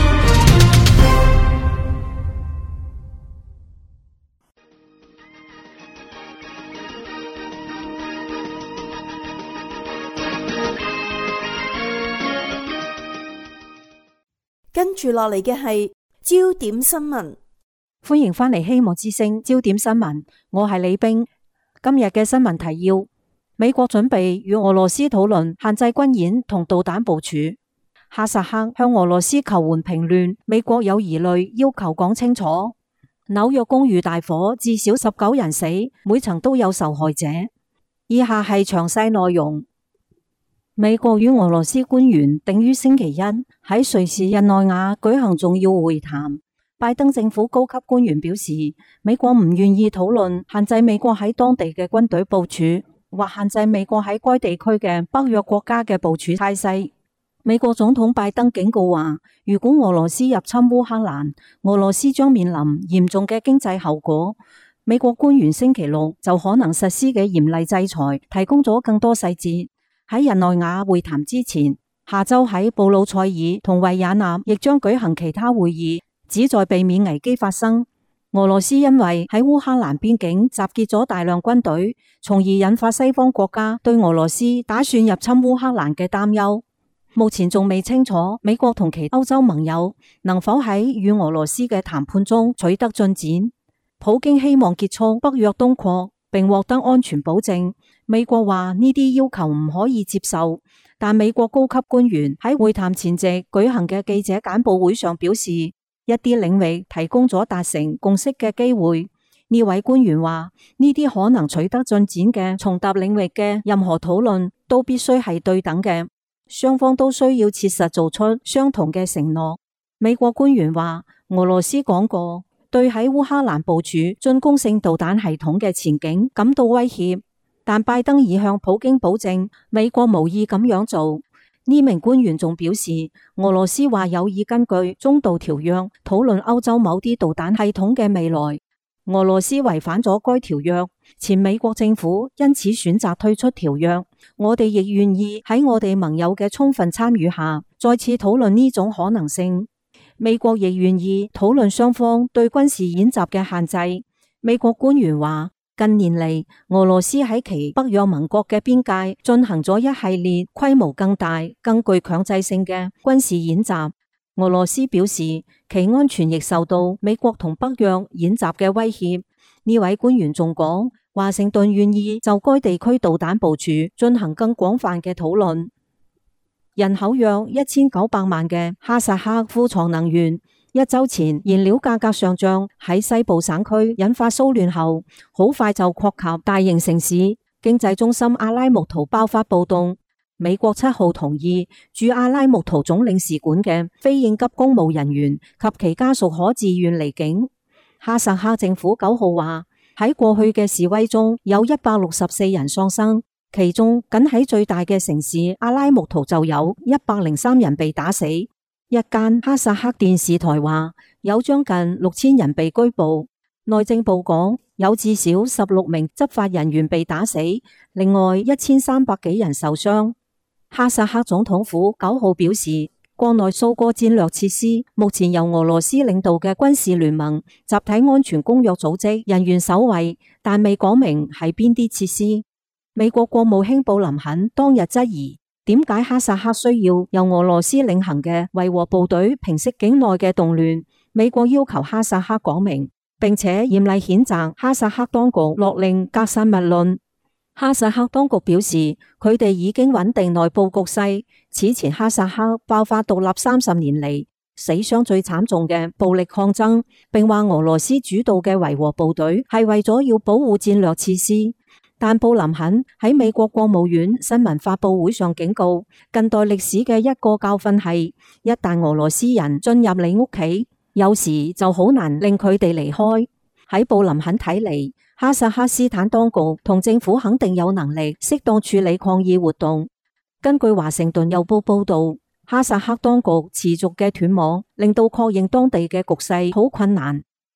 跟住落嚟嘅係焦點新聞。 歡迎返嚟希望之聲焦點新聞，我係李冰。今日嘅新聞提要：美國準備與俄羅斯討論限制軍演同導彈部署。哈薩克向俄羅斯求援平亂，美國有疑慮，要求講清楚。紐約公寓大火，至少十九人死，每層都有受害者。以下係詳細內容。美國與俄羅斯官員定於星期一喺瑞士日內瓦舉行重要會談。拜登政府高級官員表示，美國唔願意討論限制美國喺當地嘅軍隊部署，或限制美國喺該地區嘅北約國家嘅部署態勢。美國總統拜登警告話，如果俄羅斯入侵烏克蘭，俄羅斯將面臨嚴重嘅經濟後果。美國官員星期六就可能實施嘅嚴厲制裁提供咗更多細節。喺日內瓦會談之前，下周喺布魯塞爾同維也納亦將舉行其他會議，旨在避免危機發生。俄羅斯因為喺烏克蘭邊境集結咗大量軍隊，從而引發西方國家對俄羅斯打算入侵烏克蘭嘅擔憂。目前仲未清楚美國同其歐洲盟友能否喺與俄羅斯嘅談判中取得進展。普京希望結束北約東擴並獲得安全保證。美國話呢啲要求唔可以接受，但美國高級官員喺會談前夕舉行嘅記者簡報會上表示，一啲領域提供咗達成共識嘅機會。呢位官員話，呢啲可能取得進展嘅重疊領域嘅任何討論都必須係對等嘅，雙方都需要切實做出相同嘅承諾。美國官員話，俄羅斯講過對喺烏克蘭部署進攻性導彈系統嘅前景感到威脅，但拜登已向普京保證美國無意咁樣做。呢名官員仲表示，俄羅斯話有意根據中導條約討論歐洲某啲導彈系統嘅未來。俄羅斯違反咗該條約，前美國政府因此選擇退出條約。我哋亦願意喺我哋盟友嘅充分參與下，再次討論呢種可能性。美國亦願意討論雙方對軍事演習嘅限制。美國官員話，近年嚟，俄羅斯喺其北約盟國嘅邊界進行咗一系列規模更大、更具強制性嘅軍事演習。俄羅斯表示，其安全亦受到美國同北約演習嘅威脅。呢位官員仲講，華盛頓願意就該地區導彈部署進行更廣泛嘅討論。人口約一千九百萬嘅哈薩克庫藏能源，一周前燃料價格上漲喺西部省區引發騷亂後，好快就擴及大型城市。經濟中心阿拉木圖爆發暴動。美國七號同意駐阿拉木圖總領事館嘅非應急公務人員及其家屬可自願離境。哈薩克政府九號話，喺過去嘅示威中有一百六十四人喪生，其中僅喺最大嘅城市阿拉木圖就有一百零三人被打死。一間哈薩克電視台話，有將近六千人被拘捕。內政部講，有至少十六名執法人員被打死，另外一千三百幾人受傷。哈薩克總統府九號表示，國內數個戰略設施目前由俄羅斯領導嘅軍事聯盟集體安全公約組織人員守衛，但未講明係邊啲設施。美國國務卿布林肯當日質疑，點解哈薩克需要由俄羅斯領銜嘅維和部隊平息境內嘅動亂？美國要求哈薩克講明，並且嚴厲譴責哈薩克當局勒令格殺勿論。哈薩克當局表示，佢哋已經穩定內部局勢。此前哈薩克爆發獨立三十年嚟死傷最慘重嘅暴力抗爭，並話俄羅斯主導嘅維和部隊係為咗要保護戰略設施。但布林肯喺美國國務院新聞發佈會上警告，近代歷史嘅一個教訓係，一旦俄羅斯人進入你屋企，有時就好難令佢哋離開。喺布林肯睇嚟，哈薩克斯坦當局同政府肯定有能力適當處理抗議活動。根據華盛頓郵報報道，哈薩克當局持續嘅斷網，令到確認當地嘅局勢好困難。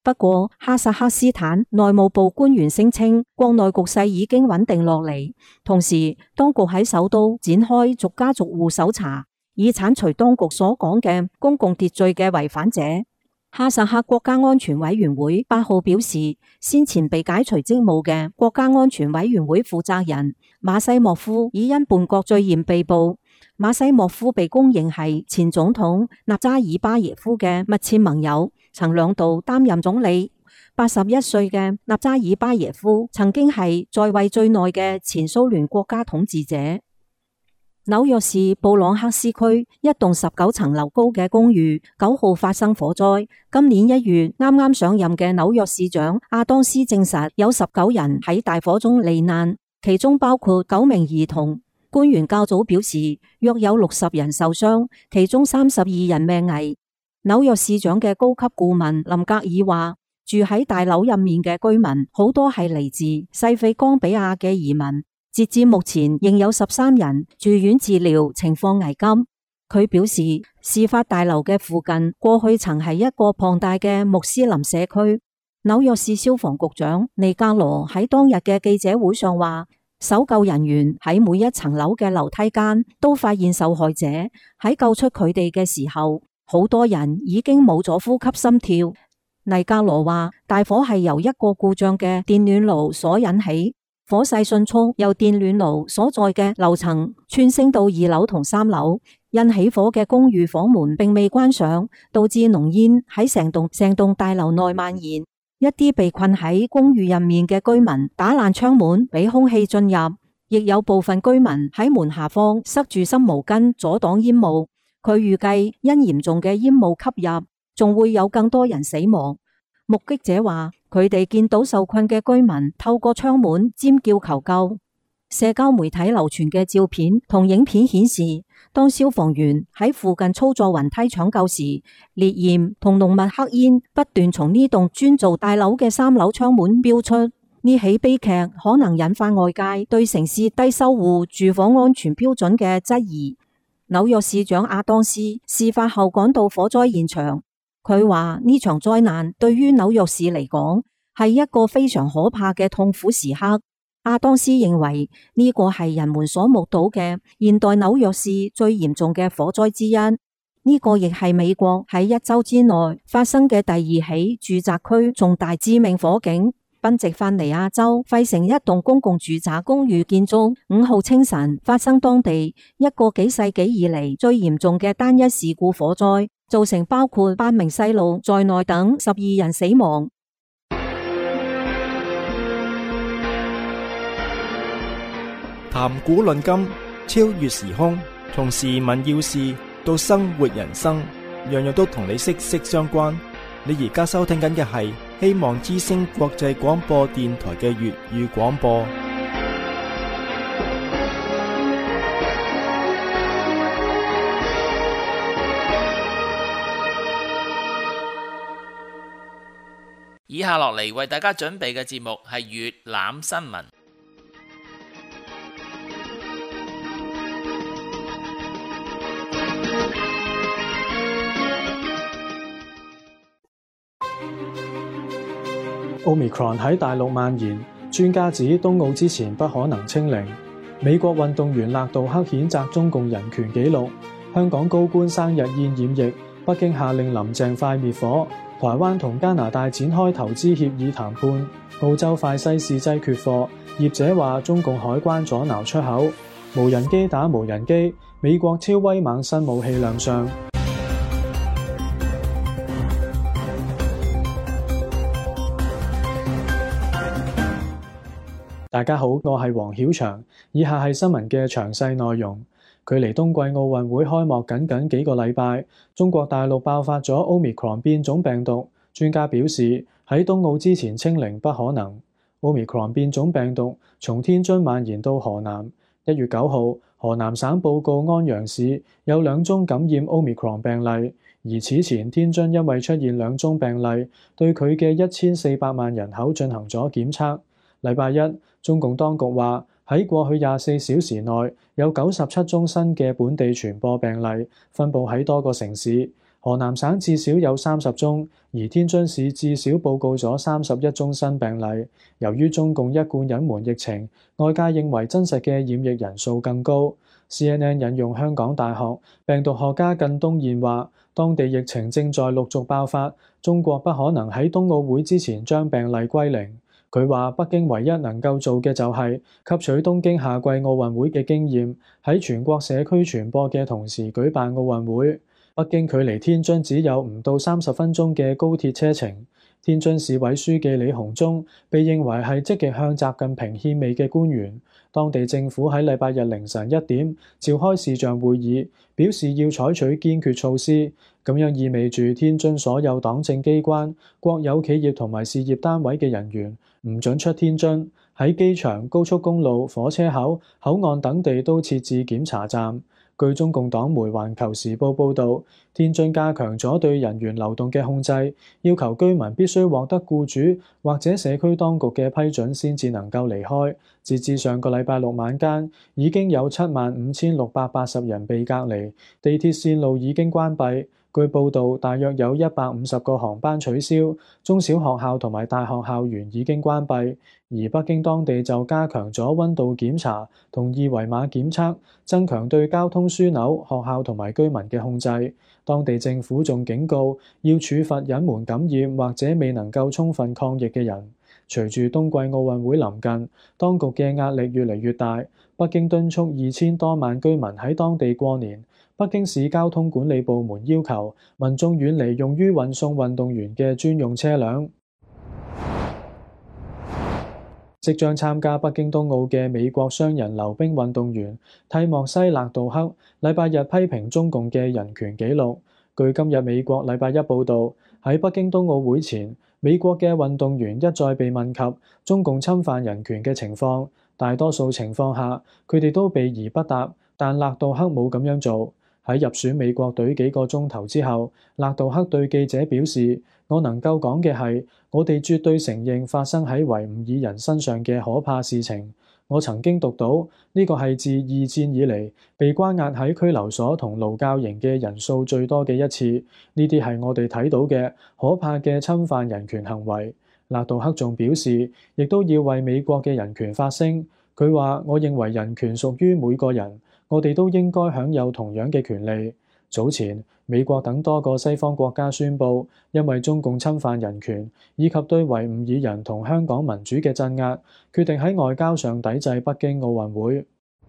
不過哈薩克斯坦內務部官員聲稱，國內局勢已經穩定落嚟，同時當局喺首都展開逐家逐戶搜查，以剷除當局所講嘅公共秩序嘅違反者。哈薩克國家安全委員會八號表示，先前被解除職務嘅國家安全委員會負責人馬西莫夫已因叛國罪嫌被捕。馬西莫夫被公認係前總統納扎爾巴耶夫嘅密切盟友，曾兩度擔任總理。八十一歲嘅納扎爾巴耶夫曾經係在位最耐嘅前蘇聯國家統治者。紐約市布朗克斯區一棟十九層樓高嘅公寓九號發生火災。今年一月啱啱上任嘅紐約市長阿當斯證實有十九人喺大火中罹難，其中包括九名兒童。官員較早表示，約有六十人受傷，其中三十二人命危。紐約市長嘅高級顧問林格爾話，住喺大樓入面嘅居民好多係嚟自西非岡比亞嘅移民，截至目前仍有十三人住院治療，情況危急。佢表示，事發大樓嘅附近過去曾係一個龐大嘅穆斯林社區。紐約市消防局長尼格羅喺當日嘅記者會上話，搜救人員喺每一層樓嘅樓梯間都發現受害者，喺救出佢哋嘅時候，好多人已經冇咗呼吸心跳。尼格羅話，大火係由一個故障嘅電暖爐所引起，火勢迅速由電暖爐所在嘅樓層竄升到二樓同三樓，因起火嘅公寓房門並未關上，導致濃煙喺成棟成棟大樓內蔓延。一啲被困喺公寓入面嘅居民打爛窗門俾空氣進入，亦有部分居民喺門下方塞住濕毛巾阻擋煙霧。佢預計因嚴重嘅煙霧吸入，仲會有更多人死亡。目擊者話，佢哋見到受困嘅居民透過窗門尖叫求救。社交媒體流傳嘅照片同影片顯示，當消防員喺附近操作雲梯搶救時，烈焰同濃密黑煙不斷從呢棟磚造大樓嘅三樓窗門飆出。呢起悲劇可能引發外界對城市低修護住房安全標準嘅質疑。紐約市長阿當斯事發後趕到火災現場，佢話呢場災難對於紐約市嚟講係一個非常可怕嘅痛苦時刻。阿當斯認為呢個係人們所目睹嘅現代紐約市最嚴重嘅火災之一，呢個亦係美國喺一周之內發生嘅第二起住宅區重大致命火警。賓夕法尼亞州費城一棟公共住宅公寓建築五號清晨發生當地一個幾世紀以嚟最嚴重嘅單一事故火災，造成包括八名細路在內等十二人死亡。 談古論今，超越時空，從時聞要事到生活人生，樣樣都同你息息相關。你而家收聽緊嘅係希望之聲國際廣播電台嘅粵語廣播。 以下落嚟為大家準備嘅節目係粵覽新聞。 Omicron 喺大陸蔓延，專家指冬奧之前不可能清零。美國運動員勒杜克譴責中共人權紀錄。香港高官生日宴染疫，北京下令林鄭快滅火。台灣同加拿大展開投資協議談判。澳洲快篩試劑缺貨，業者話中共海關阻撓出口。無人機打無人機，美國超威猛新武器亮相。大家好，我係黃曉翔，以下係新聞嘅詳細內容。距離冬季奧運會開幕僅僅幾個禮拜，中國大陸爆發咗 Omicron 變種病毒。專家表示喺冬奧之前清零不可能。Omicron 變種病毒從天津蔓延到河南。一月九號，河南省報告安陽市有兩宗感染 Omicron 病例，而此前天津因為出現兩宗病例，對佢嘅一千四百萬人口進行咗檢測。禮拜一，中共當局話喺過去廿四小時內有九十七宗新嘅本地傳播病例，分佈喺多個城市。 河南省至少有三十宗，而天津市至少報告咗三十一宗新病例。由於中共一貫隱瞞疫情，外界認為真實嘅染疫人數更高。C N N 引用香港大學病毒學家靳東彥話，當地疫情正在陸續爆發，中國不可能喺冬奧會之前將病例歸零。佢話北京唯一能夠做嘅就係吸取東京夏季奧運會嘅經驗，喺全國社區傳播嘅同時舉辦奧運會。北京距離天津只有唔到三十分鐘嘅高鐵車程。天津市委書記李鴻忠被認為係積極向習近平獻媚嘅官員。當地政府喺禮拜日凌晨一點召開視像會議，表示要採取堅決措施。咁樣意味住天津所有黨政機關、國有企業同埋事業單位嘅人員唔准出天津。喺機場、高速公路、火車口、口岸等地都設置檢查站。據中共黨媒《環球時報》報導，天津加強咗對人員流動嘅控制，要求居民必須獲得僱主或者社區當局嘅批准先至能夠離開。截至上個禮拜六晚間，已經有七萬五千六百八十人被隔離，地鐵線路已經關閉。據報導，大約有一百五十個航班取消，中小學校同埋大學校園已經關閉。而北京當地就加強咗溫度檢查同二維碼檢測，增強對交通樞紐、學校同埋居民嘅控制。當地政府仲警告，要處罰隱瞞感染或者未能夠充分抗疫嘅人。隨住冬季奧運會臨近，當局嘅壓力越嚟越大。北京敦促二千多萬居民喺當地過年。北京市交通管理部門要求民眾遠離用於運送運動員嘅專用車輛。即將參加北京冬奧嘅美國雙人溜冰運動員蒂莫西勒杜克禮拜日批評中共嘅人權紀錄。據今日美國禮拜一報導，喺北京冬奧會前，美國嘅運動員一再被問及中共侵犯人權嘅情況，大多數情況下佢哋都避而不答，但勒杜克冇咁樣做。喺入選美國隊幾個鐘頭之後，勒杜克對記者表示：我能夠講嘅係，我哋絕對承認發生喺維吾爾人身上嘅可怕事情。我曾經讀到呢個係自二戰以嚟被關押喺拘留所同勞教營嘅人數最多嘅一次。呢啲係我哋睇到嘅可怕嘅侵犯人權行為。勒杜克仲表示，亦都要為美國嘅人權發聲。佢話：我認為人權屬於每個人。我哋都應該享有同樣嘅權利。早前，美國等多個西方國家宣布，因為中共侵犯人權以及對維吾爾人同香港民主嘅鎮壓，決定喺外交上抵制北京奧運會。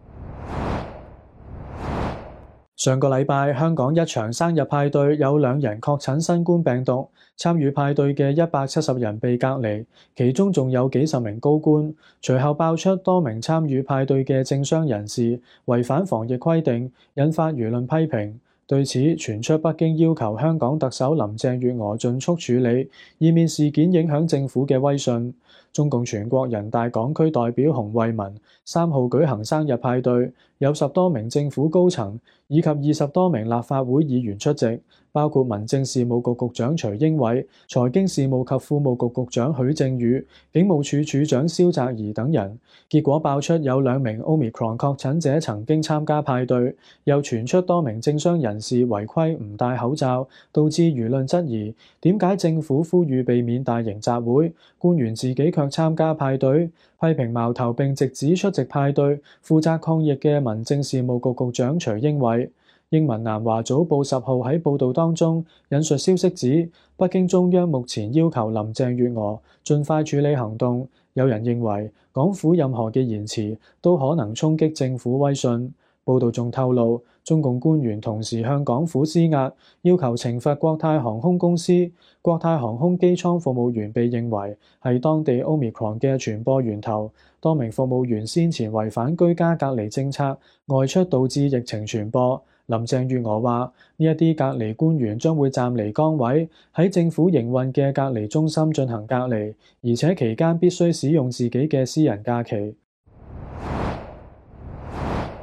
上個禮拜，香港一場生日派對有兩人確診新冠病毒，參與派對嘅一百七十人被隔離，其中仲有幾十名高官。隨後爆出多名參與派對嘅政商人士違反防疫規定，引發輿論批評。對此，傳出北京要求香港特首林鄭月娥盡速處理，以免事件影響政府嘅威信。中共全國人大港區代表洪為民三號舉行生日派對，有十多名政府高層以及二十多名立法會議員出席，包括民政事務局局長徐英偉、財經事務及庫務局局長許正宇、警務處處長蕭澤頤等人。結果爆出有兩名 Omicron 確診者曾經參加派對，又傳出多名政商人士違規唔戴口罩，導致輿論質疑點解政府呼籲避免大型集會，官員自己卻參加派對，批評矛頭並直指出席派對負責抗疫嘅民政事務局局長徐英偉。英文南華早報十號喺報導當中引述消息指，北京中央目前要求林鄭月娥盡快處理行動。有人認為港府任何嘅言辭都可能衝擊政府威信。報導仲透露，中共官員同時向港府施壓，要求懲罰國泰航空公司。國泰航空機艙服務員被認為係當地 Omicron 嘅傳播源頭，多名服務員先前違反居家隔離政策，外出導致疫情傳播。林鄭月娥話：呢一啲隔離官員將會暫離崗位，喺政府營運嘅隔離中心進行隔離，而且期間必須使用自己嘅私人假期。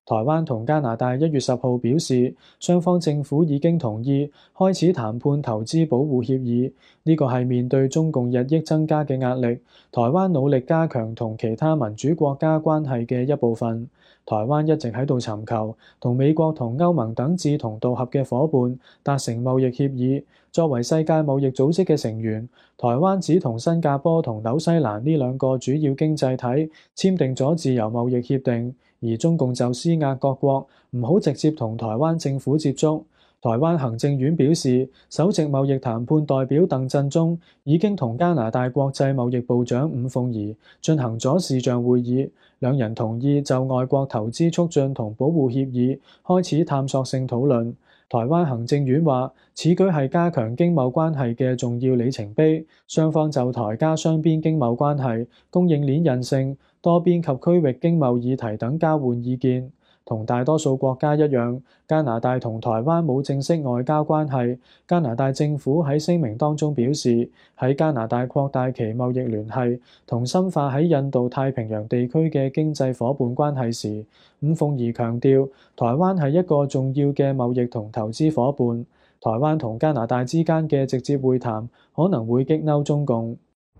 台灣同加拿大一月十號表示，雙方政府已經同意開始談判投資保護協議。呢個係面對中共日益增加嘅壓力，台灣努力加強同其他民主國家關係嘅一部分。台灣一直喺度尋求同美國同歐盟等志同道合嘅夥伴達成貿易協議。作為世界貿易組織嘅成員，台灣只同新加坡同紐西蘭呢兩個主要經濟體簽訂咗自由貿易協定，而中共就施壓各國唔好直接同台灣政府接觸。台灣行政院表示，首席貿易談判代表鄧振中已經同加拿大國際貿易部長伍鳳儀進行咗視像會議，兩人同意就外國投資促進同保護協議開始探索性討論。台灣行政院話，此舉係加強經貿關係嘅重要里程碑，雙方就台加雙邊經貿關係、供應鏈韌性、多邊及區域經貿議題等交換意見。同大多數國家一樣，加拿大同台灣冇正式外交關係。加拿大政府喺聲明當中表示，喺加拿大擴大其貿易聯繫同深化喺印度太平洋地區嘅經濟夥伴關係時，伍鳳儀強調，台灣係一個重要嘅貿易同投資夥伴。台灣同加拿大之間嘅直接會談可能會激嬲中共。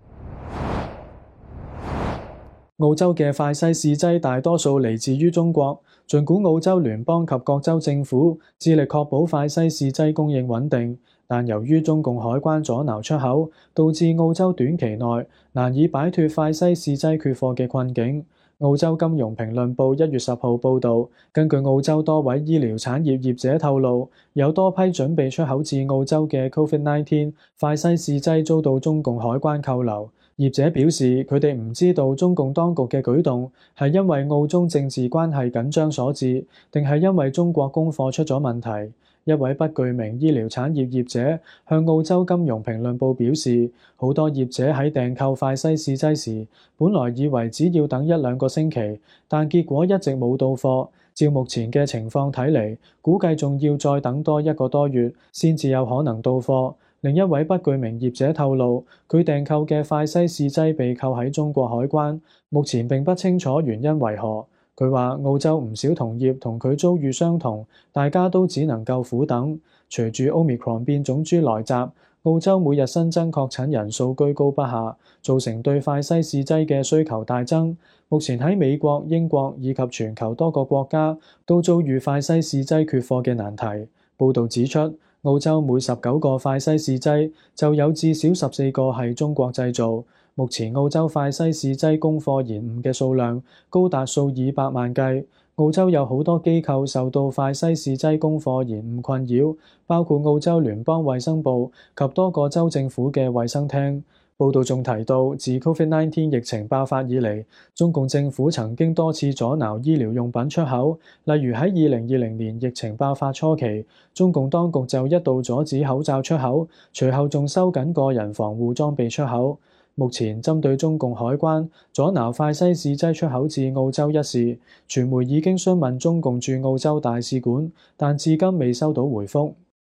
澳洲嘅快篩試劑大多數嚟自於中國，儘管澳洲聯邦及各州政府致力確保快篩試劑供應穩定，但由於中共海關阻撓出口，導致澳洲短期內難以擺脫快篩試劑缺貨嘅困境。澳洲金融評論報一月十號報導，根據澳洲多位醫療產業業者透露，有多批準備出口至澳洲嘅 Covid 十九 快篩試劑遭到中共海關扣留。業者表示，佢哋唔知道中共當局嘅舉動係因為澳中政治關係緊張所致，定係因為中國供貨出咗問題。一位不具名醫療產業業者向澳洲金融評論報表示，好多業者喺訂購快篩試劑時，本來以為只要等一兩個星期，但結果一直冇到貨。照目前嘅情況睇嚟，估計仲要再等多一個多月先至有可能到貨。另一位不具名業者透露，佢訂購嘅快篩試劑被扣喺中國海關，目前並不清楚原因為何。佢話澳洲唔少同業同佢遭遇相同，大家都只能夠苦等。隨住 Omicron 變種株來襲，澳洲每日新增確診人數居高不下，造成對快篩試劑嘅需求大增。目前喺美國、英國以及全球多個國家都遭遇快篩試劑缺貨嘅難題。報導指出，澳洲每十九個快篩試劑就有至少十四個係中國製造。目前澳洲快篩試劑供貨延誤嘅數量高達數以百萬計。澳洲有好多機構受到快篩試劑供貨延誤困擾，包括澳洲聯邦衛生部及多個州政府嘅衛生廳。報道仲提到，自 Covid 十九 疫情爆發以嚟，中共政府曾經多次阻撓醫療用品出口，例如喺二零二零年疫情爆發初期，中共當局就一度阻止口罩出口，隨後仲收緊個人防護裝備出口。目前針對中共海關阻撓快篩試劑出口至澳洲一事，傳媒已經詢問中共駐澳洲大使館，但至今未收到回覆。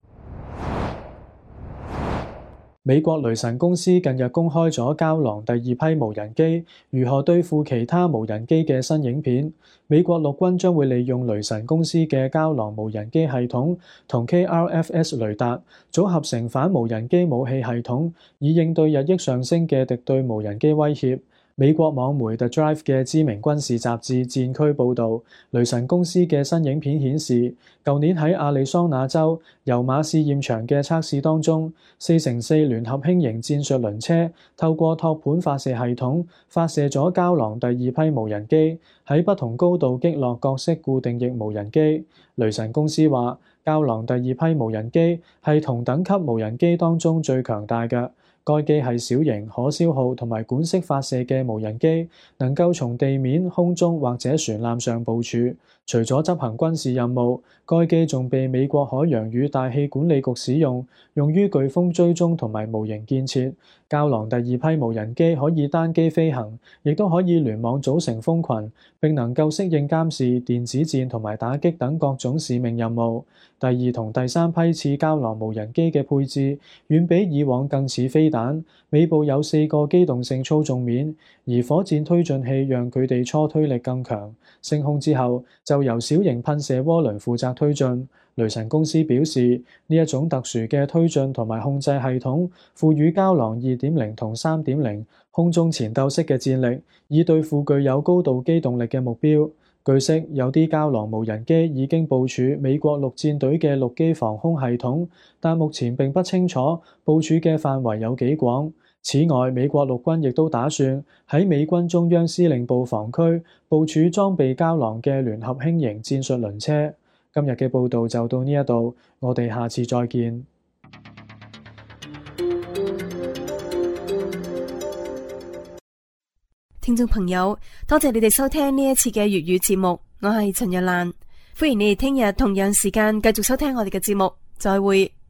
美國雷神公司近日公開咗膠囊第二批無人機如何對付其他無人機嘅新影片。美國陸軍將會利用雷神公司嘅膠囊無人機系統同 K R F S 雷達組合成反無人機武器系統，以應對日益上升嘅敵對無人機威脅。美國網媒 The Drive 嘅知名軍事雜誌戰區報導，雷神公司嘅新影片顯示，舊年喺亞利桑那州油馬試驗場嘅測試當中，四乘四聯合輕型戰術輪車透過托盤發射系統發射咗膠囊第二批無人機，喺不同高度擊落各式固定翼無人機。雷神公司話，膠囊第二批無人機係同等級無人機當中最強大嘅。該機係小型、可消耗同埋管式發射嘅無人機，能夠從地面、空中或者船艦上部署。除咗執行軍事任務，該機仲被美國海洋與大氣管理局使用，用於颶風追蹤同埋模型建設。膠囊第二批無人機可以單機飛行，亦都可以聯網組成蜂群，並能夠適應監視、電子戰同埋打擊等各種使命任務。第二同第三批次膠囊無人機嘅配置遠比以往更似飛彈。 彈，尾部有四個機動性操縱面，而火箭推進器讓佢哋初推力更強。升空之後，就由小型噴射渦輪負責推進。雷神公司表示，呢一種特殊嘅推進同埋控制系統，賦予膠囊 二點零 同 三點零 空中纏鬥式嘅戰力，以對付具有高度機動力嘅目標。據悉，有啲膠囊無人機已經部署美國陸戰隊嘅陸基防空系統，但目前並不清楚部署嘅範圍有幾廣。此外，美國陸軍亦都打算喺美軍中央司令部防區部署裝備膠囊嘅聯合輕型戰術輪車。今日嘅報道就到呢一度，我哋下次再見。 聽眾朋友，多謝你哋收聽呢一次嘅粵語節目，我係陳若蘭，歡迎你哋聽日同樣時間繼續收聽我哋嘅節目，再會。